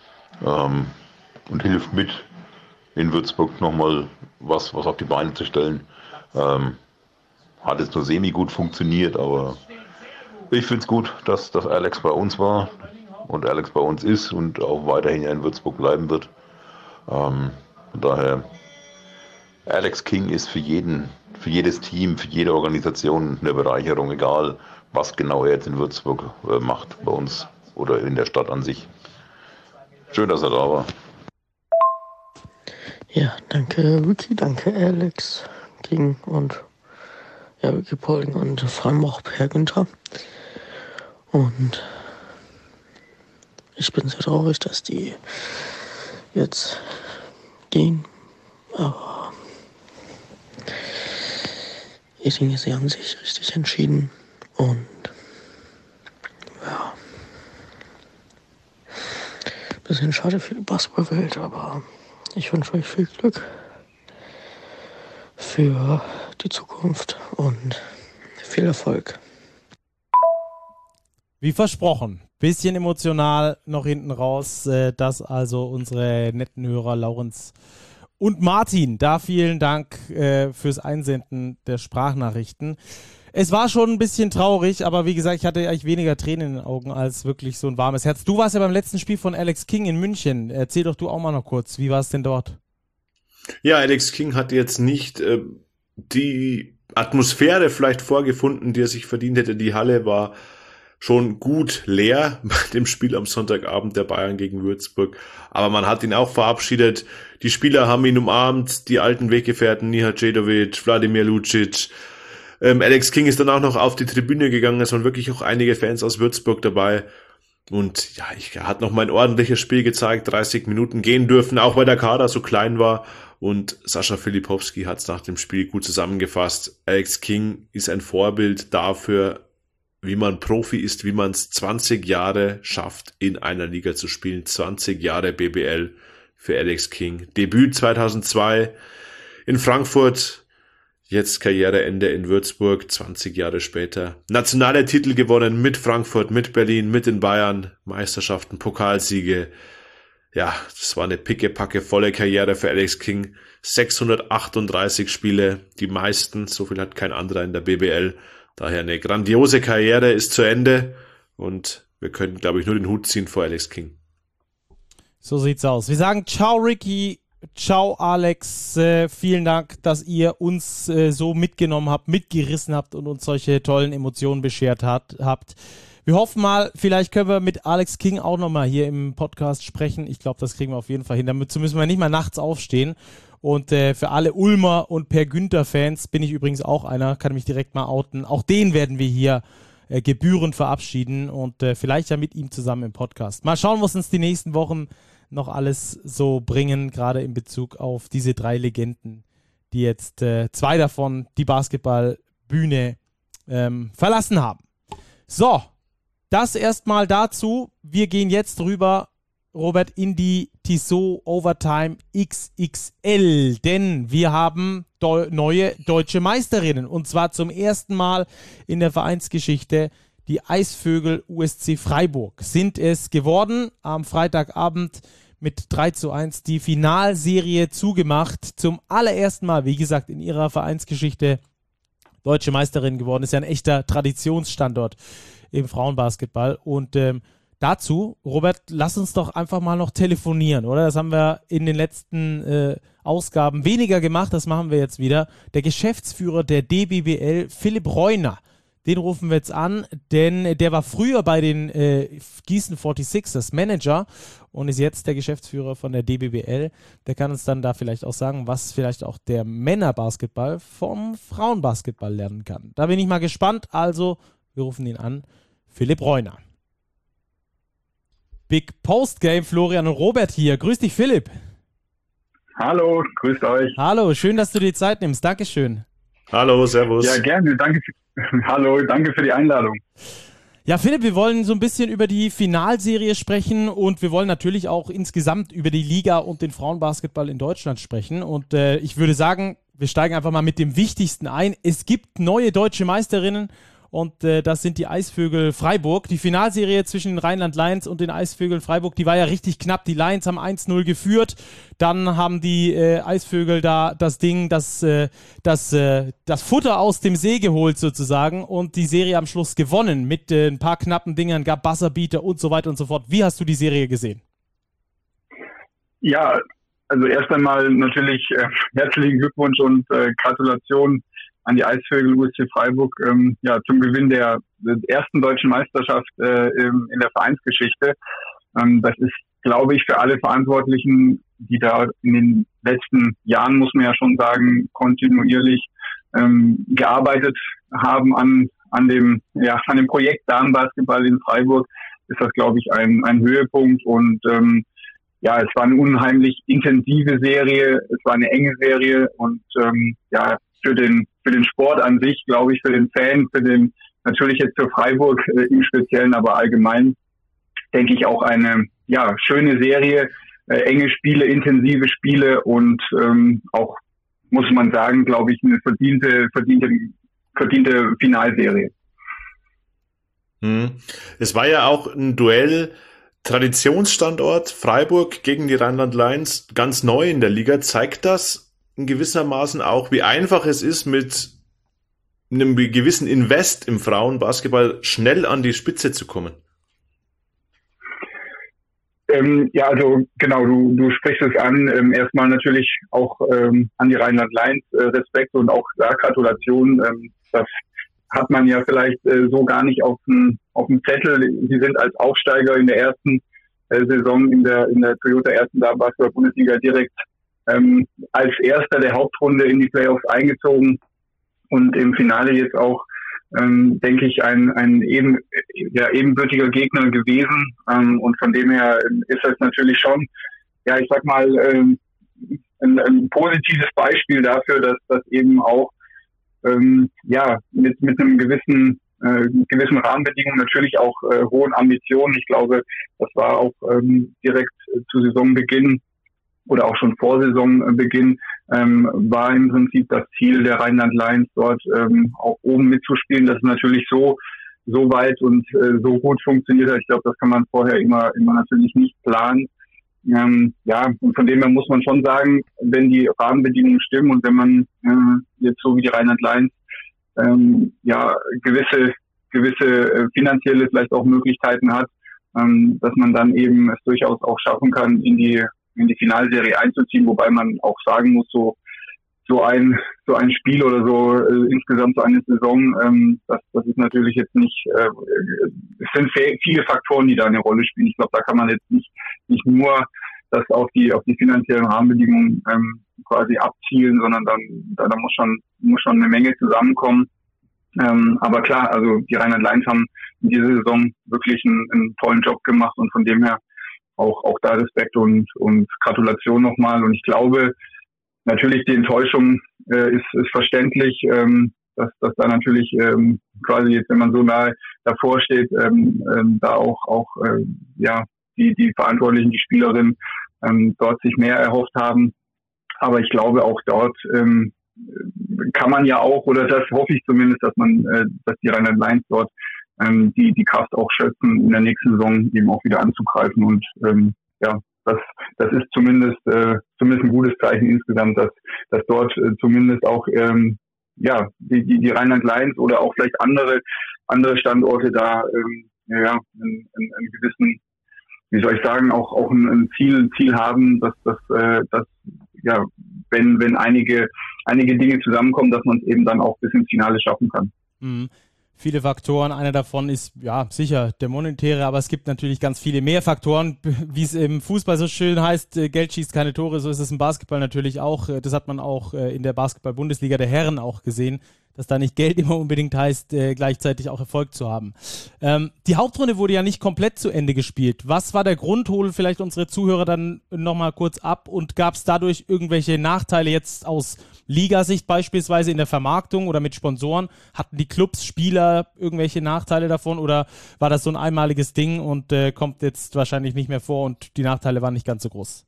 und hilft mit, in Würzburg nochmal was auf die Beine zu stellen. Hat jetzt nur semi-gut funktioniert, aber ich finde es gut, dass Alex bei uns war und Alex bei uns ist und auch weiterhin in Würzburg bleiben wird. Von daher, Alex King ist für jedes Team, für jede Organisation eine Bereicherung, egal was genau er jetzt in Würzburg macht, bei uns oder in der Stadt an sich. Schön, dass er da war. Ja, danke Ricky, danke Alex King und Ricky Paulding und vor allem auch Per Günther. Und ich bin sehr traurig, dass die jetzt gehen, aber ich denke, sie haben sich richtig entschieden und ja, bisschen schade für die Basketballwelt, aber ich wünsche euch viel Glück für die Zukunft und viel Erfolg. Wie versprochen, bisschen emotional noch hinten raus, das also unsere netten Hörer Laurenz und Martin. Da vielen Dank fürs Einsenden der Sprachnachrichten. Es war schon ein bisschen traurig, aber wie gesagt, ich hatte eigentlich weniger Tränen in den Augen als wirklich so ein warmes Herz. Du warst ja beim letzten Spiel von Alex King in München. Erzähl doch du auch mal noch kurz, wie war es denn dort? Ja, Alex King hat jetzt nicht die Atmosphäre vielleicht vorgefunden, die er sich verdient hätte. Die Halle war schon gut leer bei dem Spiel am Sonntagabend der Bayern gegen Würzburg. Aber man hat ihn auch verabschiedet. Die Spieler haben ihn umarmt, die alten Weggefährten, Nihat Džedović, Vladimir Lucic. Alex King ist dann auch noch auf die Tribüne gegangen. Es waren wirklich auch einige Fans aus Würzburg dabei. Und ja, er hat noch mal ein ordentliches Spiel gezeigt, 30 Minuten gehen dürfen, auch weil der Kader so klein war. Und Sascha Filipowski hat es nach dem Spiel gut zusammengefasst. Alex King ist ein Vorbild dafür, wie man Profi ist, wie man es 20 Jahre schafft, in einer Liga zu spielen. 20 Jahre BBL für Alex King. Debüt 2002 in Frankfurt. Jetzt Karriereende in Würzburg, 20 Jahre später. Nationale Titel gewonnen mit Frankfurt, mit Berlin, mit den Bayern. Meisterschaften, Pokalsiege. ja, das war eine pickepacke volle Karriere für Alex King. 638 Spiele, die meisten, so viel hat kein anderer in der BBL. Daher eine grandiose Karriere ist zu Ende und wir können, glaube ich, nur den Hut ziehen vor Alex King. So sieht's aus. Wir sagen ciao Ricky, ciao Alex, vielen Dank, dass ihr uns so mitgenommen habt, mitgerissen habt und uns solche tollen Emotionen beschert habt. Wir hoffen mal, vielleicht können wir mit Alex King auch nochmal hier im Podcast sprechen. Ich glaube, das kriegen wir auf jeden Fall hin. Dazu müssen wir nicht mal nachts aufstehen. Und für alle Ulmer und Per Günther-Fans bin ich übrigens auch einer, kann mich direkt mal outen. Auch den werden wir hier gebührend verabschieden und vielleicht ja mit ihm zusammen im Podcast. Mal schauen, was uns die nächsten Wochen noch alles so bringen, gerade in Bezug auf diese 3 Legenden, die jetzt 2 davon die Basketballbühne verlassen haben. So, das erstmal dazu. Wir gehen jetzt rüber, Robert, in die Tissot Overtime XXL, denn wir haben neue deutsche Meisterinnen und zwar zum ersten Mal in der Vereinsgeschichte. Die Eisvögel USC Freiburg sind es geworden, am Freitagabend mit 3:1 die Finalserie zugemacht. Zum allerersten Mal, wie gesagt, in ihrer Vereinsgeschichte deutsche Meisterin geworden. Ist ja ein echter Traditionsstandort im Frauenbasketball. Und dazu, Robert, lass uns doch einfach mal noch telefonieren, oder? Das haben wir in den letzten Ausgaben weniger gemacht, das machen wir jetzt wieder. Der Geschäftsführer der DBBL, Philipp Reuner, den rufen wir jetzt an, denn der war früher bei den Gießen 46ers Manager und ist jetzt der Geschäftsführer von der DBBL. Der kann uns dann da vielleicht auch sagen, was vielleicht auch der Männerbasketball vom Frauenbasketball lernen kann. Da bin ich mal gespannt, also wir rufen ihn an, Philipp Reuner. Big Postgame, Florian und Robert hier. Grüß dich, Philipp. Hallo, grüßt euch. Hallo, schön, dass du dir Zeit nimmst. Dankeschön. Hallo, servus. Ja, gerne. Hallo, danke für die Einladung. Ja, Philipp, wir wollen so ein bisschen über die Finalserie sprechen und wir wollen natürlich auch insgesamt über die Liga und den Frauenbasketball in Deutschland sprechen. Und ich würde sagen, wir steigen einfach mal mit dem Wichtigsten ein. Es gibt neue deutsche Meisterinnen. Und das sind die Eisvögel Freiburg. Die Finalserie zwischen den Rheinland Lions und den Eisvögeln Freiburg, die war ja richtig knapp. Die Lions haben 1-0 geführt. Dann haben die Eisvögel da das Futter aus dem See geholt sozusagen und die Serie am Schluss gewonnen mit ein paar knappen Dingern, gab Buzzerbeater und so weiter und so fort. Wie hast du die Serie gesehen? Ja, also erst einmal natürlich herzlichen Glückwunsch und Gratulation an die Eisvögel USC Freiburg zum Gewinn der ersten deutschen Meisterschaft in der Vereinsgeschichte. Das ist, glaube ich, für alle Verantwortlichen, die da in den letzten Jahren, muss man ja schon sagen, kontinuierlich gearbeitet haben an dem Projekt Damenbasketball in Freiburg, ist das, glaube ich, ein Höhepunkt. Und es war eine unheimlich intensive Serie, es war eine enge Serie und für den Sport an sich, glaube ich, für den Fan, natürlich jetzt für Freiburg im Speziellen, aber allgemein, denke ich auch eine schöne Serie, enge Spiele, intensive Spiele und auch, muss man sagen, glaube ich, eine verdiente Finalserie. Es war ja auch ein Duell, Traditionsstandort Freiburg gegen die Rheinland Lions, ganz neu in der Liga. Zeigt das in gewissermaßen auch, wie einfach es ist, mit einem gewissen Invest im Frauenbasketball schnell an die Spitze zu kommen? Also genau, du sprichst es an. Erstmal natürlich auch an die Rheinland Lions Respekt und auch Gratulation. Das hat man ja vielleicht so gar nicht auf dem Zettel. Sie sind als Aufsteiger in der ersten Saison in der Toyota ersten Basketball-Bundesliga direkt als Erster der Hauptrunde in die Playoffs eingezogen und im Finale jetzt auch, denke ich, ein ebenbürtiger Gegner gewesen. Und von dem her ist das natürlich schon, ich sag mal, ein positives Beispiel dafür, dass das eben auch mit einem gewissen Rahmenbedingungen, natürlich auch hohen Ambitionen. Ich glaube, das war auch direkt zu Saisonbeginn oder auch schon vor Saisonbeginn war im Prinzip das Ziel der Rheinland Lions dort auch oben mitzuspielen. Das ist natürlich so weit und so gut funktioniert hat. Ich glaube, das kann man vorher immer natürlich nicht planen. Ja, und von dem her muss man schon sagen, wenn die Rahmenbedingungen stimmen und wenn man jetzt so wie die Rheinland Lions ja gewisse finanzielle vielleicht auch Möglichkeiten hat, dass man dann eben es durchaus auch schaffen kann, in die Finalserie einzuziehen, wobei man auch sagen muss, so ein Spiel oder so insgesamt so eine Saison, das ist natürlich jetzt nicht, es sind viele Faktoren, die da eine Rolle spielen. Ich glaube, da kann man jetzt nicht nur das auf die finanziellen Rahmenbedingungen quasi abzielen, sondern da muss schon eine Menge zusammenkommen. Aber klar, also die Rheinland Lions haben in dieser Saison wirklich einen tollen Job gemacht und von dem her auch da Respekt und Gratulation nochmal. Und ich glaube, natürlich die Enttäuschung ist verständlich, dass da natürlich quasi jetzt, wenn man so nahe davor steht, da auch die Verantwortlichen, die Spielerinnen dort sich mehr erhofft haben. Aber ich glaube auch dort kann man ja auch, oder das hoffe ich zumindest, dass die Rheinland Lions dort die Kraft auch schöpfen, in der nächsten Saison eben auch wieder anzugreifen. Und das ist zumindest ein gutes Zeichen insgesamt, dass dort zumindest auch die Rheinland Lions oder auch vielleicht andere Standorte da einen gewissen, wie soll ich sagen, auch ein Ziel haben, dass wenn einige Dinge zusammenkommen, dass man es eben dann auch bis ins Finale schaffen kann. Mhm. Viele Faktoren, einer davon ist ja sicher der monetäre, aber es gibt natürlich ganz viele mehr Faktoren, wie es im Fußball so schön heißt, Geld schießt keine Tore, so ist es im Basketball natürlich auch. Das hat man auch in der Basketball-Bundesliga der Herren auch gesehen, dass da nicht Geld immer unbedingt heißt, gleichzeitig auch Erfolg zu haben. Die Hauptrunde wurde ja nicht komplett zu Ende gespielt. Was war der Grund? Hol vielleicht unsere Zuhörer dann nochmal kurz ab und gab es dadurch irgendwelche Nachteile jetzt aus Ligasicht beispielsweise in der Vermarktung oder mit Sponsoren? Hatten die Clubs, Spieler irgendwelche Nachteile davon oder war das so ein einmaliges Ding und kommt jetzt wahrscheinlich nicht mehr vor und die Nachteile waren nicht ganz so groß?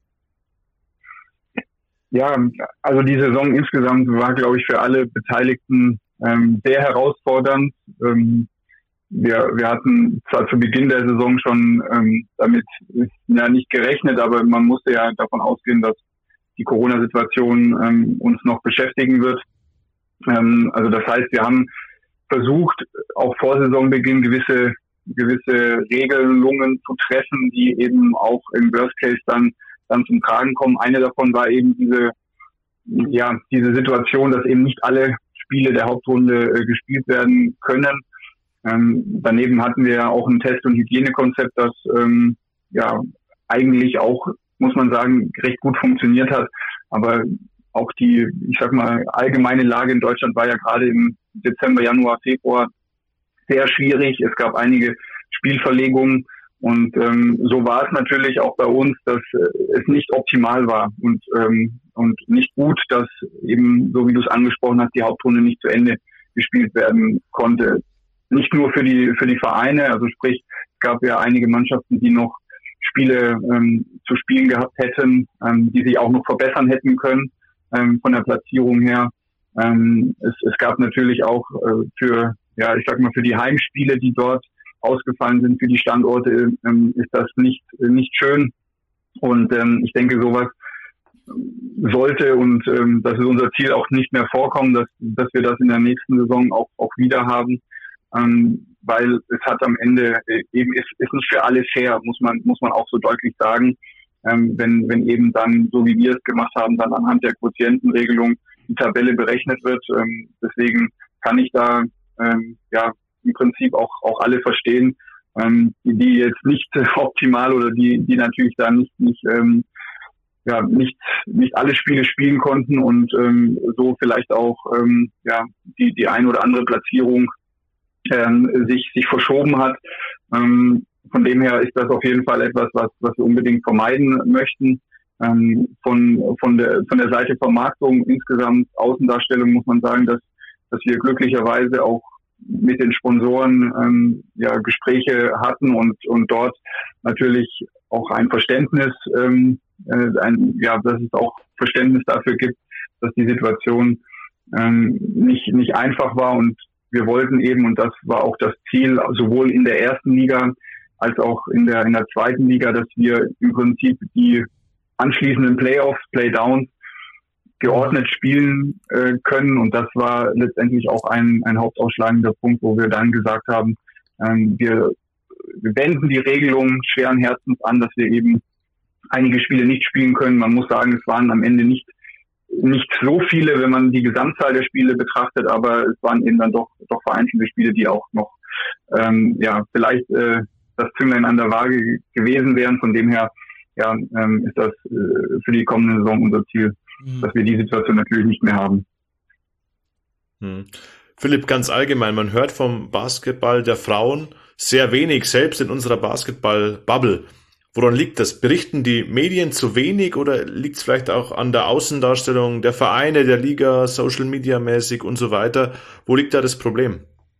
Ja, also die Saison insgesamt war, glaube ich, für alle Beteiligten sehr herausfordernd. Wir hatten zwar zu Beginn der Saison schon damit nicht gerechnet, aber man musste ja davon ausgehen, dass die Corona-Situation uns noch beschäftigen wird. Also das heißt, wir haben versucht, auch vor Saisonbeginn gewisse Regelungen zu treffen, die eben auch im Worst Case dann zum Tragen kommen. Eine davon war eben diese Situation, dass eben nicht alle Spiele der Hauptrunde gespielt werden können. Daneben hatten wir ja auch ein Test- und Hygienekonzept, das eigentlich auch, muss man sagen, recht gut funktioniert hat. Aber auch die, ich sag mal, allgemeine Lage in Deutschland war ja gerade im Dezember, Januar, Februar sehr schwierig. Es gab einige Spielverlegungen. Und so war es natürlich auch bei uns, dass es nicht optimal war und nicht gut, dass eben, so wie du es angesprochen hast, die Hauptrunde nicht zu Ende gespielt werden konnte. Nicht nur für die Vereine, also sprich, es gab ja einige Mannschaften, die noch Spiele zu spielen gehabt hätten, die sich auch noch verbessern hätten können von der Platzierung her. Es gab natürlich auch für die Heimspiele, die dort ausgefallen sind für die Standorte, ist das nicht schön. Und ich denke, sowas sollte und das ist unser Ziel auch nicht mehr vorkommen, dass wir das in der nächsten Saison auch wieder haben, weil es hat am Ende eben ist nicht für alle fair, muss man auch so deutlich sagen, wenn eben dann, so wie wir es gemacht haben, dann anhand der Quotientenregelung die Tabelle berechnet wird. Deswegen kann ich da im Prinzip auch alle verstehen, die jetzt nicht optimal oder die natürlich da nicht alle Spiele spielen konnten und so vielleicht auch die ein oder andere Platzierung sich verschoben hat. Von dem her ist das auf jeden Fall etwas, was wir unbedingt vermeiden möchten. Von der Seite Vermarktung, insgesamt Außendarstellung muss man sagen, dass wir glücklicherweise auch mit den Sponsoren Gespräche hatten und dort natürlich auch ein Verständnis, dass es auch Verständnis dafür gibt, dass die Situation nicht einfach war und wir wollten eben, und das war auch das Ziel, sowohl in der ersten Liga als auch in der zweiten Liga, dass wir im Prinzip die anschließenden Playoffs, Playdowns geordnet spielen können. Und das war letztendlich auch ein hauptausschlagender Punkt, wo wir dann gesagt haben, wir wenden die Regelung schweren Herzens an, dass wir eben einige Spiele nicht spielen können. Man muss sagen, es waren am Ende nicht so viele, wenn man die Gesamtzahl der Spiele betrachtet, aber es waren eben dann doch vereinzelte Spiele, die auch noch vielleicht das Zünglein an der Waage gewesen wären. Von dem her ist das für die kommende Saison unser Ziel, dass wir die Situation natürlich nicht mehr haben. Philipp, ganz allgemein, man hört vom Basketball der Frauen sehr wenig, selbst in unserer Basketball-Bubble. Woran liegt das? Berichten die Medien zu wenig oder liegt es vielleicht auch an der Außendarstellung der Vereine, der Liga, Social Media mäßig und so weiter? Wo liegt da das Problem?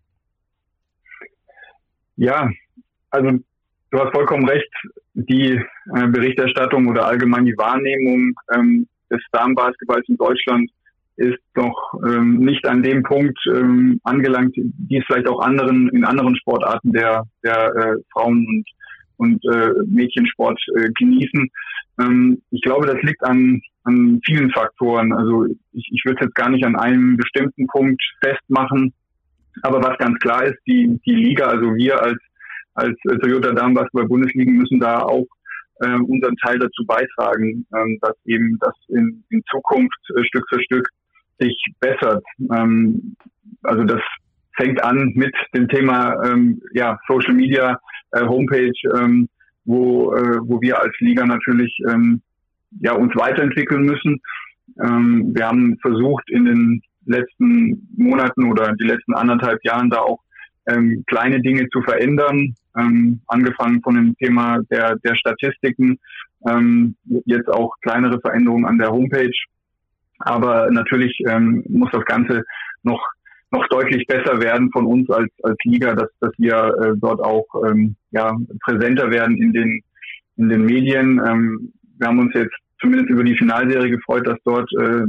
Ja, also du hast vollkommen recht. Die Berichterstattung oder allgemein die Wahrnehmung des Damenbasketballs in Deutschland ist doch nicht an dem Punkt angelangt, die es vielleicht auch in anderen Sportarten der Frauen- und Mädchensport genießen. Ich glaube, das liegt an vielen Faktoren. Also ich würde es jetzt gar nicht an einem bestimmten Punkt festmachen. Aber was ganz klar ist, die Liga, also wir als Toyota Damenbasketball-Bundesliga müssen da auch unseren Teil dazu beitragen, dass eben das in Zukunft Stück für Stück sich bessert. Also das fängt an mit dem Thema Social Media, Homepage, wo wir als Liga natürlich uns weiterentwickeln müssen. Wir haben versucht in den letzten Monaten oder die letzten 1,5 Jahren da auch kleine Dinge zu verändern, angefangen von dem Thema der Statistiken, jetzt auch kleinere Veränderungen an der Homepage. Aber natürlich muss das Ganze noch deutlich besser werden von uns als Liga, dass wir dort auch präsenter werden in den Medien. Wir haben uns jetzt zumindest über die Finalserie gefreut, dass dort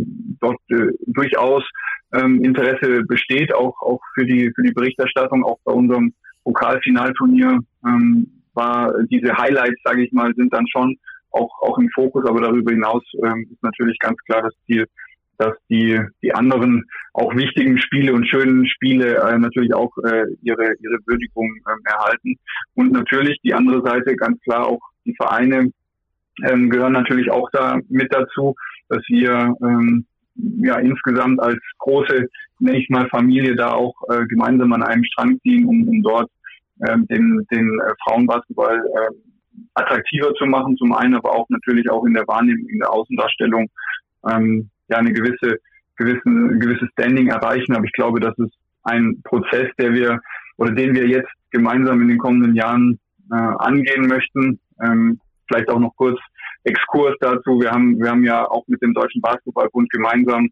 durchaus Interesse besteht, auch für die Berichterstattung. Auch bei unserem Pokalfinalturnier war diese Highlights, sage ich mal, sind dann schon auch im Fokus, aber darüber hinaus ist natürlich ganz klar das Ziel, dass die anderen auch wichtigen Spiele und schönen Spiele natürlich auch ihre Würdigung erhalten. Und natürlich die andere Seite, ganz klar auch die Vereine gehören natürlich auch da mit dazu, dass wir insgesamt als große, nenne ich mal, Familie da auch gemeinsam an einem Strang ziehen, um dort den Frauenbasketball attraktiver zu machen, zum einen, aber auch natürlich auch in der Wahrnehmung, in der Außendarstellung eine gewisses Standing erreichen. Aber ich glaube, das ist ein Prozess, den wir jetzt gemeinsam in den kommenden Jahren angehen möchten. Vielleicht auch noch kurz Exkurs dazu. Wir haben ja auch mit dem Deutschen Basketballbund gemeinsam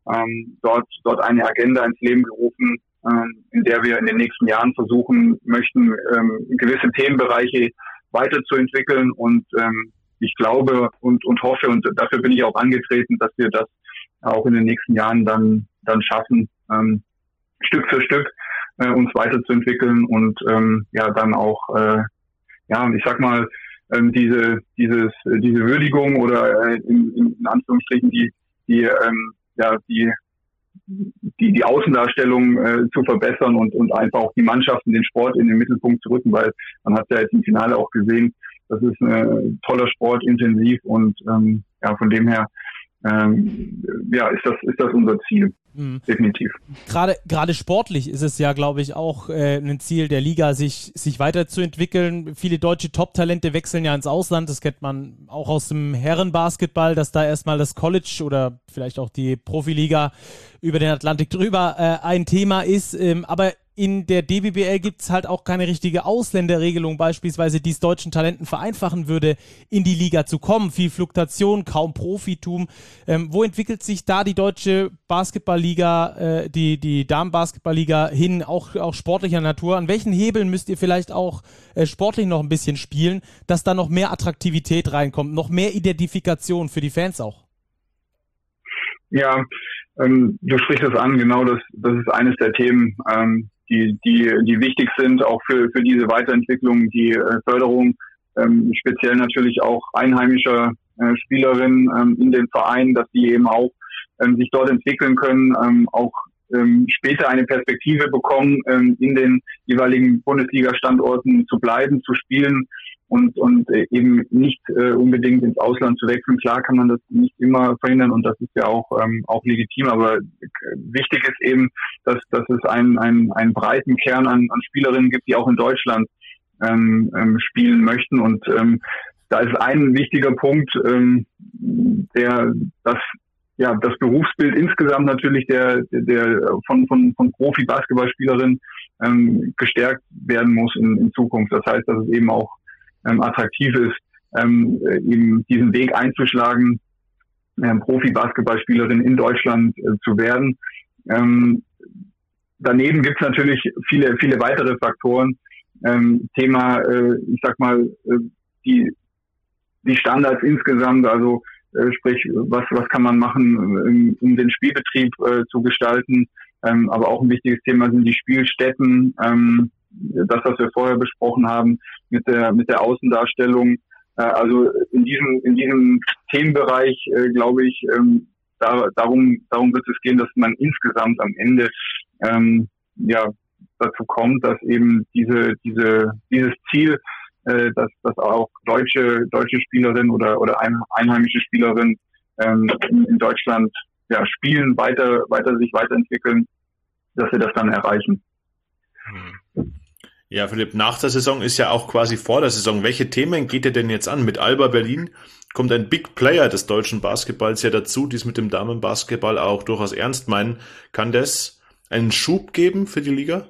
dort eine Agenda ins Leben gerufen, in der wir in den nächsten Jahren versuchen möchten, gewisse Themenbereiche weiterzuentwickeln. Und ich glaube und hoffe, und dafür bin ich auch angetreten, dass wir das auch in den nächsten Jahren dann schaffen, Stück für Stück uns weiterzuentwickeln und dann auch ich sag mal diese Würdigung oder in Anführungsstrichen die Außendarstellung zu verbessern und einfach auch die Mannschaften, den Sport in den Mittelpunkt zu rücken, weil man hat ja jetzt im Finale auch gesehen, das ist ein toller Sport, intensiv und von dem her ist das unser Ziel. Definitiv. Gerade sportlich ist es ja, glaube ich, auch ein Ziel der Liga, sich weiterzuentwickeln. Viele deutsche Top-Talente wechseln ja ins Ausland. Das kennt man auch aus dem Herrenbasketball, dass da erstmal das College oder vielleicht auch die Profiliga über den Atlantik drüber ein Thema ist. Aber in der DBBL gibt es halt auch keine richtige Ausländerregelung beispielsweise, die es deutschen Talenten vereinfachen würde, in die Liga zu kommen. Viel Fluktuation, kaum Profitum. Wo entwickelt sich da die deutsche Basketballliga, die Damenbasketballliga hin, auch sportlicher Natur? An welchen Hebeln müsst ihr vielleicht auch sportlich noch ein bisschen spielen, dass da noch mehr Attraktivität reinkommt, noch mehr Identifikation für die Fans auch? Ja, du sprichst es an, genau, das ist eines der Themen, die wichtig sind, auch für diese Weiterentwicklung, die Förderung, speziell natürlich auch einheimischer Spielerinnen in den Vereinen, dass die eben auch sich dort entwickeln können, auch später eine Perspektive bekommen, in den jeweiligen Bundesliga-Standorten zu bleiben, zu spielen und eben nicht unbedingt ins Ausland zu wechseln. Klar kann man das nicht immer verhindern und das ist ja auch legitim, aber wichtig ist eben, dass es einen breiten Kern an Spielerinnen gibt, die auch in Deutschland spielen möchten und da ist ein wichtiger Punkt, das Berufsbild insgesamt natürlich der von Profi-Basketballspielerinnen gestärkt werden muss in Zukunft. Das heißt, dass es eben auch attraktiv ist, eben diesen Weg einzuschlagen, Profi-Basketballspielerin in Deutschland zu werden. Daneben gibt es natürlich viele weitere Faktoren. Thema, ich sag mal, die Standards insgesamt, also sprich, was kann man machen, um den Spielbetrieb zu gestalten. Aber auch ein wichtiges Thema sind die Spielstätten, das, was wir vorher besprochen haben mit der Außendarstellung. Also in diesem Themenbereich, glaube ich, darum wird es gehen, dass man insgesamt am Ende dazu kommt, dass eben dieses Ziel, dass auch deutsche Spielerinnen oder einheimische Spielerinnen in Deutschland spielen, sich weiterentwickeln, dass wir das dann erreichen. Ja, Philipp, nach der Saison ist ja auch quasi vor der Saison. Welche Themen geht ihr denn jetzt an? Mit Alba Berlin kommt ein Big Player des deutschen Basketballs ja dazu, die es mit dem Damenbasketball auch durchaus ernst meinen. Kann das einen Schub geben für die Liga?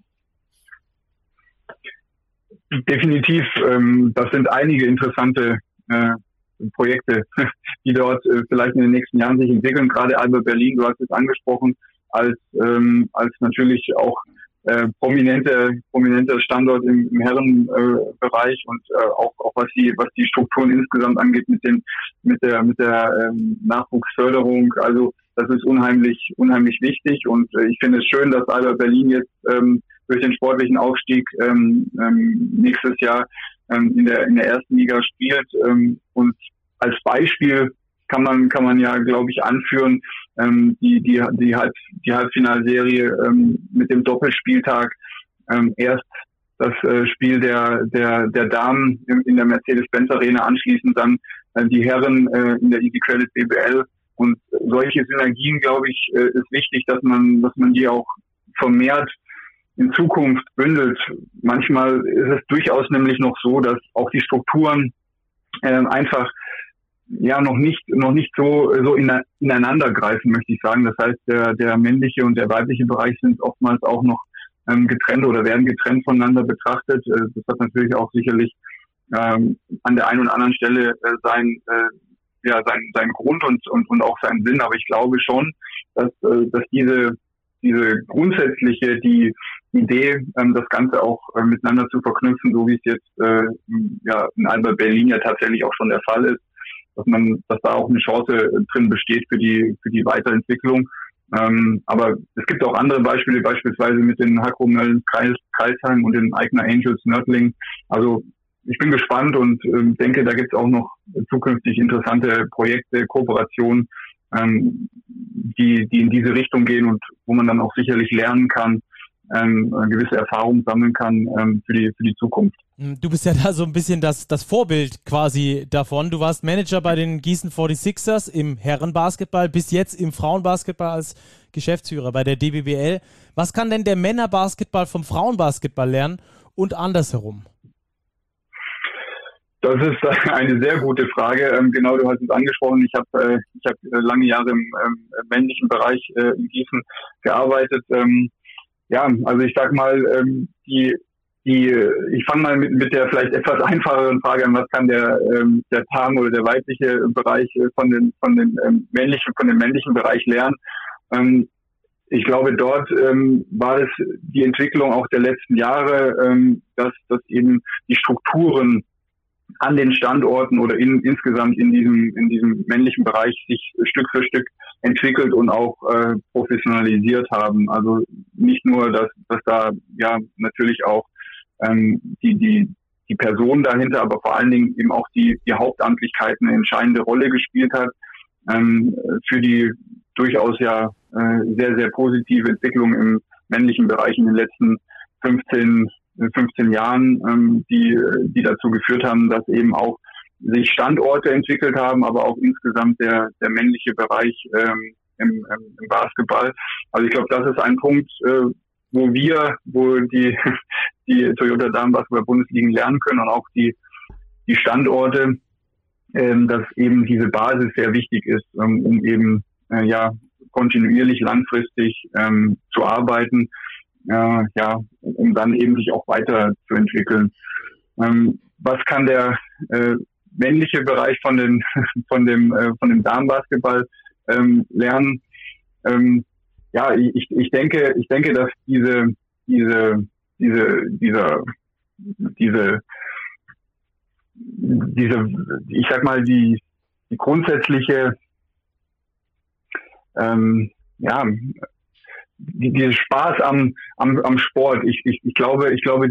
Definitiv. Das sind einige interessante Projekte, die dort vielleicht in den nächsten Jahren sich entwickeln. Gerade Alba Berlin, du hast es angesprochen, als natürlich auch prominenter Standort im Herrenbereich und auch was die Strukturen insgesamt angeht mit der Nachwuchsförderung. Also das ist unheimlich wichtig und ich finde es schön, dass Alba Berlin jetzt durch den sportlichen Aufstieg nächstes Jahr in der ersten Liga spielt und als Beispiel kann man ja, glaube ich, anführen die Halbfinalserie mit dem Doppelspieltag, erst das Spiel der Damen in der Mercedes-Benz Arena, anschließend dann die Herren in der Easy Credit BBL und solche Synergien, glaube ich, ist wichtig, dass man die auch vermehrt in Zukunft bündelt. Manchmal ist es durchaus nämlich noch so, dass auch die Strukturen einfach noch nicht so ineinander greifen, möchte ich sagen. Das heißt, der männliche und der weibliche Bereich sind oftmals auch noch getrennt oder werden getrennt voneinander betrachtet. Das hat natürlich auch sicherlich an der einen oder anderen Stelle seinen Grund und auch seinen Sinn. Aber ich glaube schon, dass diese grundsätzliche Idee, das Ganze auch miteinander zu verknüpfen, so wie es jetzt in Alba Berlin ja tatsächlich auch schon der Fall ist, dass da auch eine Chance drin besteht für die Weiterentwicklung. Aber es gibt auch andere Beispiele, beispielsweise mit den Hakro Mölln Kreisheim und den Eigner Angels Nördling. Also ich bin gespannt und denke, da gibt es auch noch zukünftig interessante Projekte, Kooperationen, die in diese Richtung gehen und wo man dann auch sicherlich lernen kann, gewisse Erfahrungen sammeln kann für die Zukunft. Du bist ja da so ein bisschen das Vorbild quasi davon. Du warst Manager bei den Gießen 46ers im Herrenbasketball, bis jetzt im Frauenbasketball als Geschäftsführer bei der DBBL. Was kann denn der Männerbasketball vom Frauenbasketball lernen und andersherum? Das ist eine sehr gute Frage. Genau, du hast es angesprochen. Ich hab lange Jahre im männlichen Bereich in Gießen gearbeitet. Also ich sag mal, ich fange mal mit der vielleicht etwas einfacheren Frage an, was kann der Damen- oder der weibliche Bereich von dem männlichen Bereich lernen. Ich glaube, dort war es die Entwicklung auch der letzten Jahre, dass eben die Strukturen an den Standorten oder insgesamt in diesem männlichen Bereich sich Stück für Stück entwickelt und auch professionalisiert haben. Also nicht nur, dass da ja natürlich auch die Person dahinter, aber vor allen Dingen eben auch die Hauptamtlichkeit eine entscheidende Rolle gespielt hat für die durchaus ja sehr, sehr positive Entwicklung im männlichen Bereich in den letzten 15 Jahren, die dazu geführt haben, dass eben auch sich Standorte entwickelt haben, aber auch insgesamt der männliche Bereich im Basketball. Also ich glaube, das ist ein Punkt, wo die Toyota Damen-Basketball-Bundesligen lernen können und auch die Standorte, dass eben diese Basis sehr wichtig ist, um eben kontinuierlich langfristig zu arbeiten, um dann eben sich auch weiterzuentwickeln. Was kann der männliche Bereich von dem Damenbasketball lernen? Ich denke, dass diese ich sag mal, die grundsätzliche dieser Spaß am Sport. Ich glaube,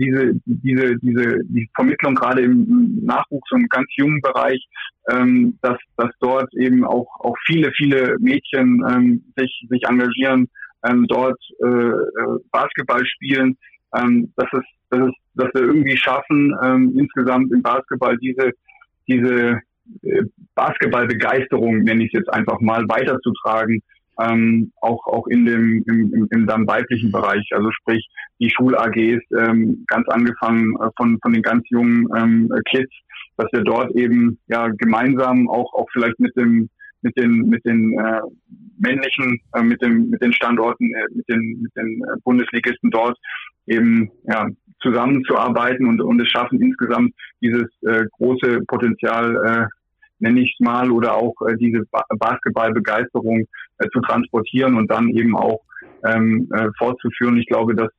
die Vermittlung gerade im Nachwuchs und ganz jungen Bereich, dass dort eben auch viele Mädchen sich engagieren, dort Basketball spielen, dass wir irgendwie schaffen, insgesamt im Basketball diese Basketballbegeisterung, nenne ich es jetzt einfach mal, weiterzutragen, auch im dann weiblichen Bereich, also sprich die Schul-AGs, ganz angefangen von den ganz jungen Kids, dass wir dort eben gemeinsam auch vielleicht mit den männlichen, mit den Standorten, mit den Bundesligisten dort eben zusammenzuarbeiten und es schaffen insgesamt dieses große Potenzial, nenne ich es mal, oder auch diese Basketballbegeisterung zu transportieren und dann eben auch fortzuführen. Ich glaube, dass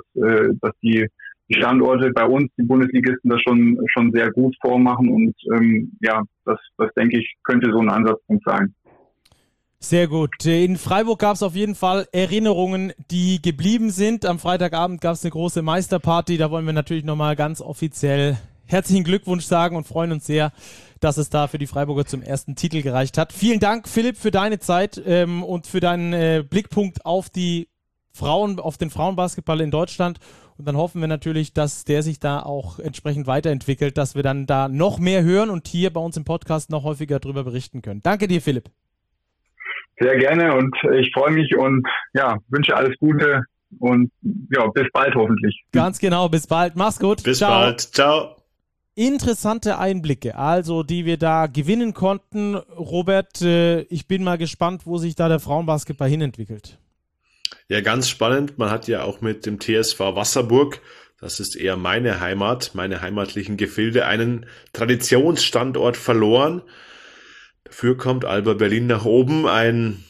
die Standorte bei uns, die Bundesligisten, das schon sehr gut vormachen und das denke ich, könnte so ein Ansatzpunkt sein. Sehr gut. In Freiburg gab es auf jeden Fall Erinnerungen, die geblieben sind. Am Freitagabend gab es eine große Meisterparty. Da wollen wir natürlich nochmal ganz offiziell herzlichen Glückwunsch sagen und freuen uns sehr, dass es da für die Freiburger zum ersten Titel gereicht hat. Vielen Dank, Philipp, für deine Zeit und für deinen Blickpunkt auf den Frauenbasketball in Deutschland. Und dann hoffen wir natürlich, dass der sich da auch entsprechend weiterentwickelt, dass wir dann da noch mehr hören und hier bei uns im Podcast noch häufiger darüber berichten können. Danke dir, Philipp. Sehr gerne und ich freue mich und wünsche alles Gute und bis bald hoffentlich. Ganz genau, bis bald. Mach's gut. Bis bald. Ciao. Interessante Einblicke, also die wir da gewinnen konnten. Robert, ich bin mal gespannt, wo sich da der Frauenbasketball hinentwickelt. Ja, ganz spannend. Man hat ja auch mit dem TSV Wasserburg, das ist eher meine Heimat, meine heimatlichen Gefilde, einen Traditionsstandort verloren. Dafür kommt Alba Berlin nach oben. Ein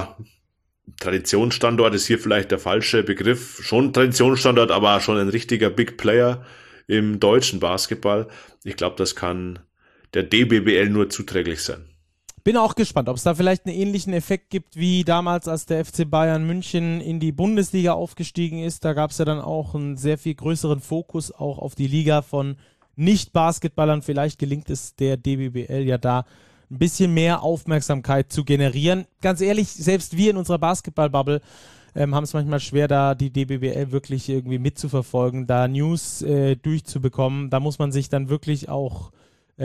Traditionsstandort ist hier vielleicht der falsche Begriff. Schon Traditionsstandort, aber schon ein richtiger Big Player im deutschen Basketball. Ich glaube, das kann der DBBL nur zuträglich sein. Bin auch gespannt, ob es da vielleicht einen ähnlichen Effekt gibt wie damals, als der FC Bayern München in die Bundesliga aufgestiegen ist. Da gab es ja dann auch einen sehr viel größeren Fokus auch auf die Liga von Nicht-Basketballern. Vielleicht gelingt es der DBBL ja da ein bisschen mehr Aufmerksamkeit zu generieren. Ganz ehrlich, selbst wir in unserer Basketball-Bubble haben es manchmal schwer, da die DBBL wirklich irgendwie mitzuverfolgen, da News durchzubekommen. Da muss man sich dann wirklich auch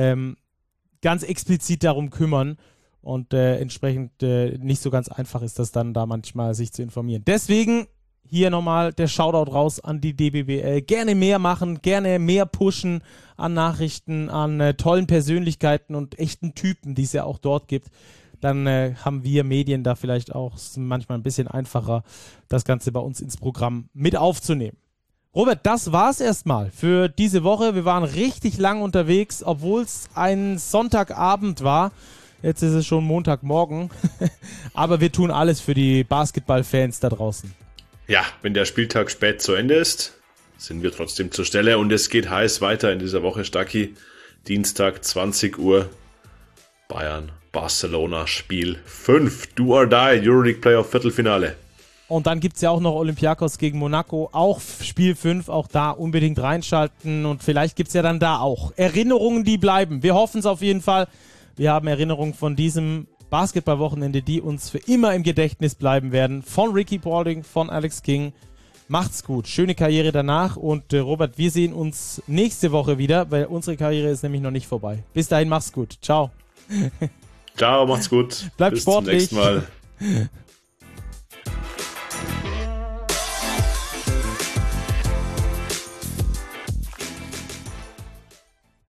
ganz explizit darum kümmern und entsprechend nicht so ganz einfach ist das dann da manchmal, sich zu informieren. Deswegen hier nochmal der Shoutout raus an die DBBL. Gerne mehr machen, gerne mehr pushen an Nachrichten, an tollen Persönlichkeiten und echten Typen, die es ja auch dort gibt. Dann haben wir Medien da vielleicht auch manchmal ein bisschen einfacher, das Ganze bei uns ins Programm mit aufzunehmen. Robert, das war's erstmal für diese Woche. Wir waren richtig lang unterwegs, obwohl es ein Sonntagabend war. Jetzt ist es schon Montagmorgen. Aber wir tun alles für die Basketballfans da draußen. Ja, wenn der Spieltag spät zu Ende ist, sind wir trotzdem zur Stelle und es geht heiß weiter in dieser Woche, Stacki. Dienstag 20 Uhr. Bayern, Barcelona, Spiel 5. Do or die, Euroleague Playoff Viertelfinale. Und dann gibt es ja auch noch Olympiakos gegen Monaco, auch Spiel 5, auch da unbedingt reinschalten und vielleicht gibt es ja dann da auch Erinnerungen, die bleiben. Wir hoffen es auf jeden Fall. Wir haben Erinnerungen von diesem Basketballwochenende, die uns für immer im Gedächtnis bleiben werden. Von Ricky Paulding, von Alex King. Macht's gut, schöne Karriere danach und Robert, wir sehen uns nächste Woche wieder, weil unsere Karriere ist nämlich noch nicht vorbei. Bis dahin, mach's gut. Ciao. Ciao, macht's gut. Bleibt Bis sportlich. zum nächsten Mal.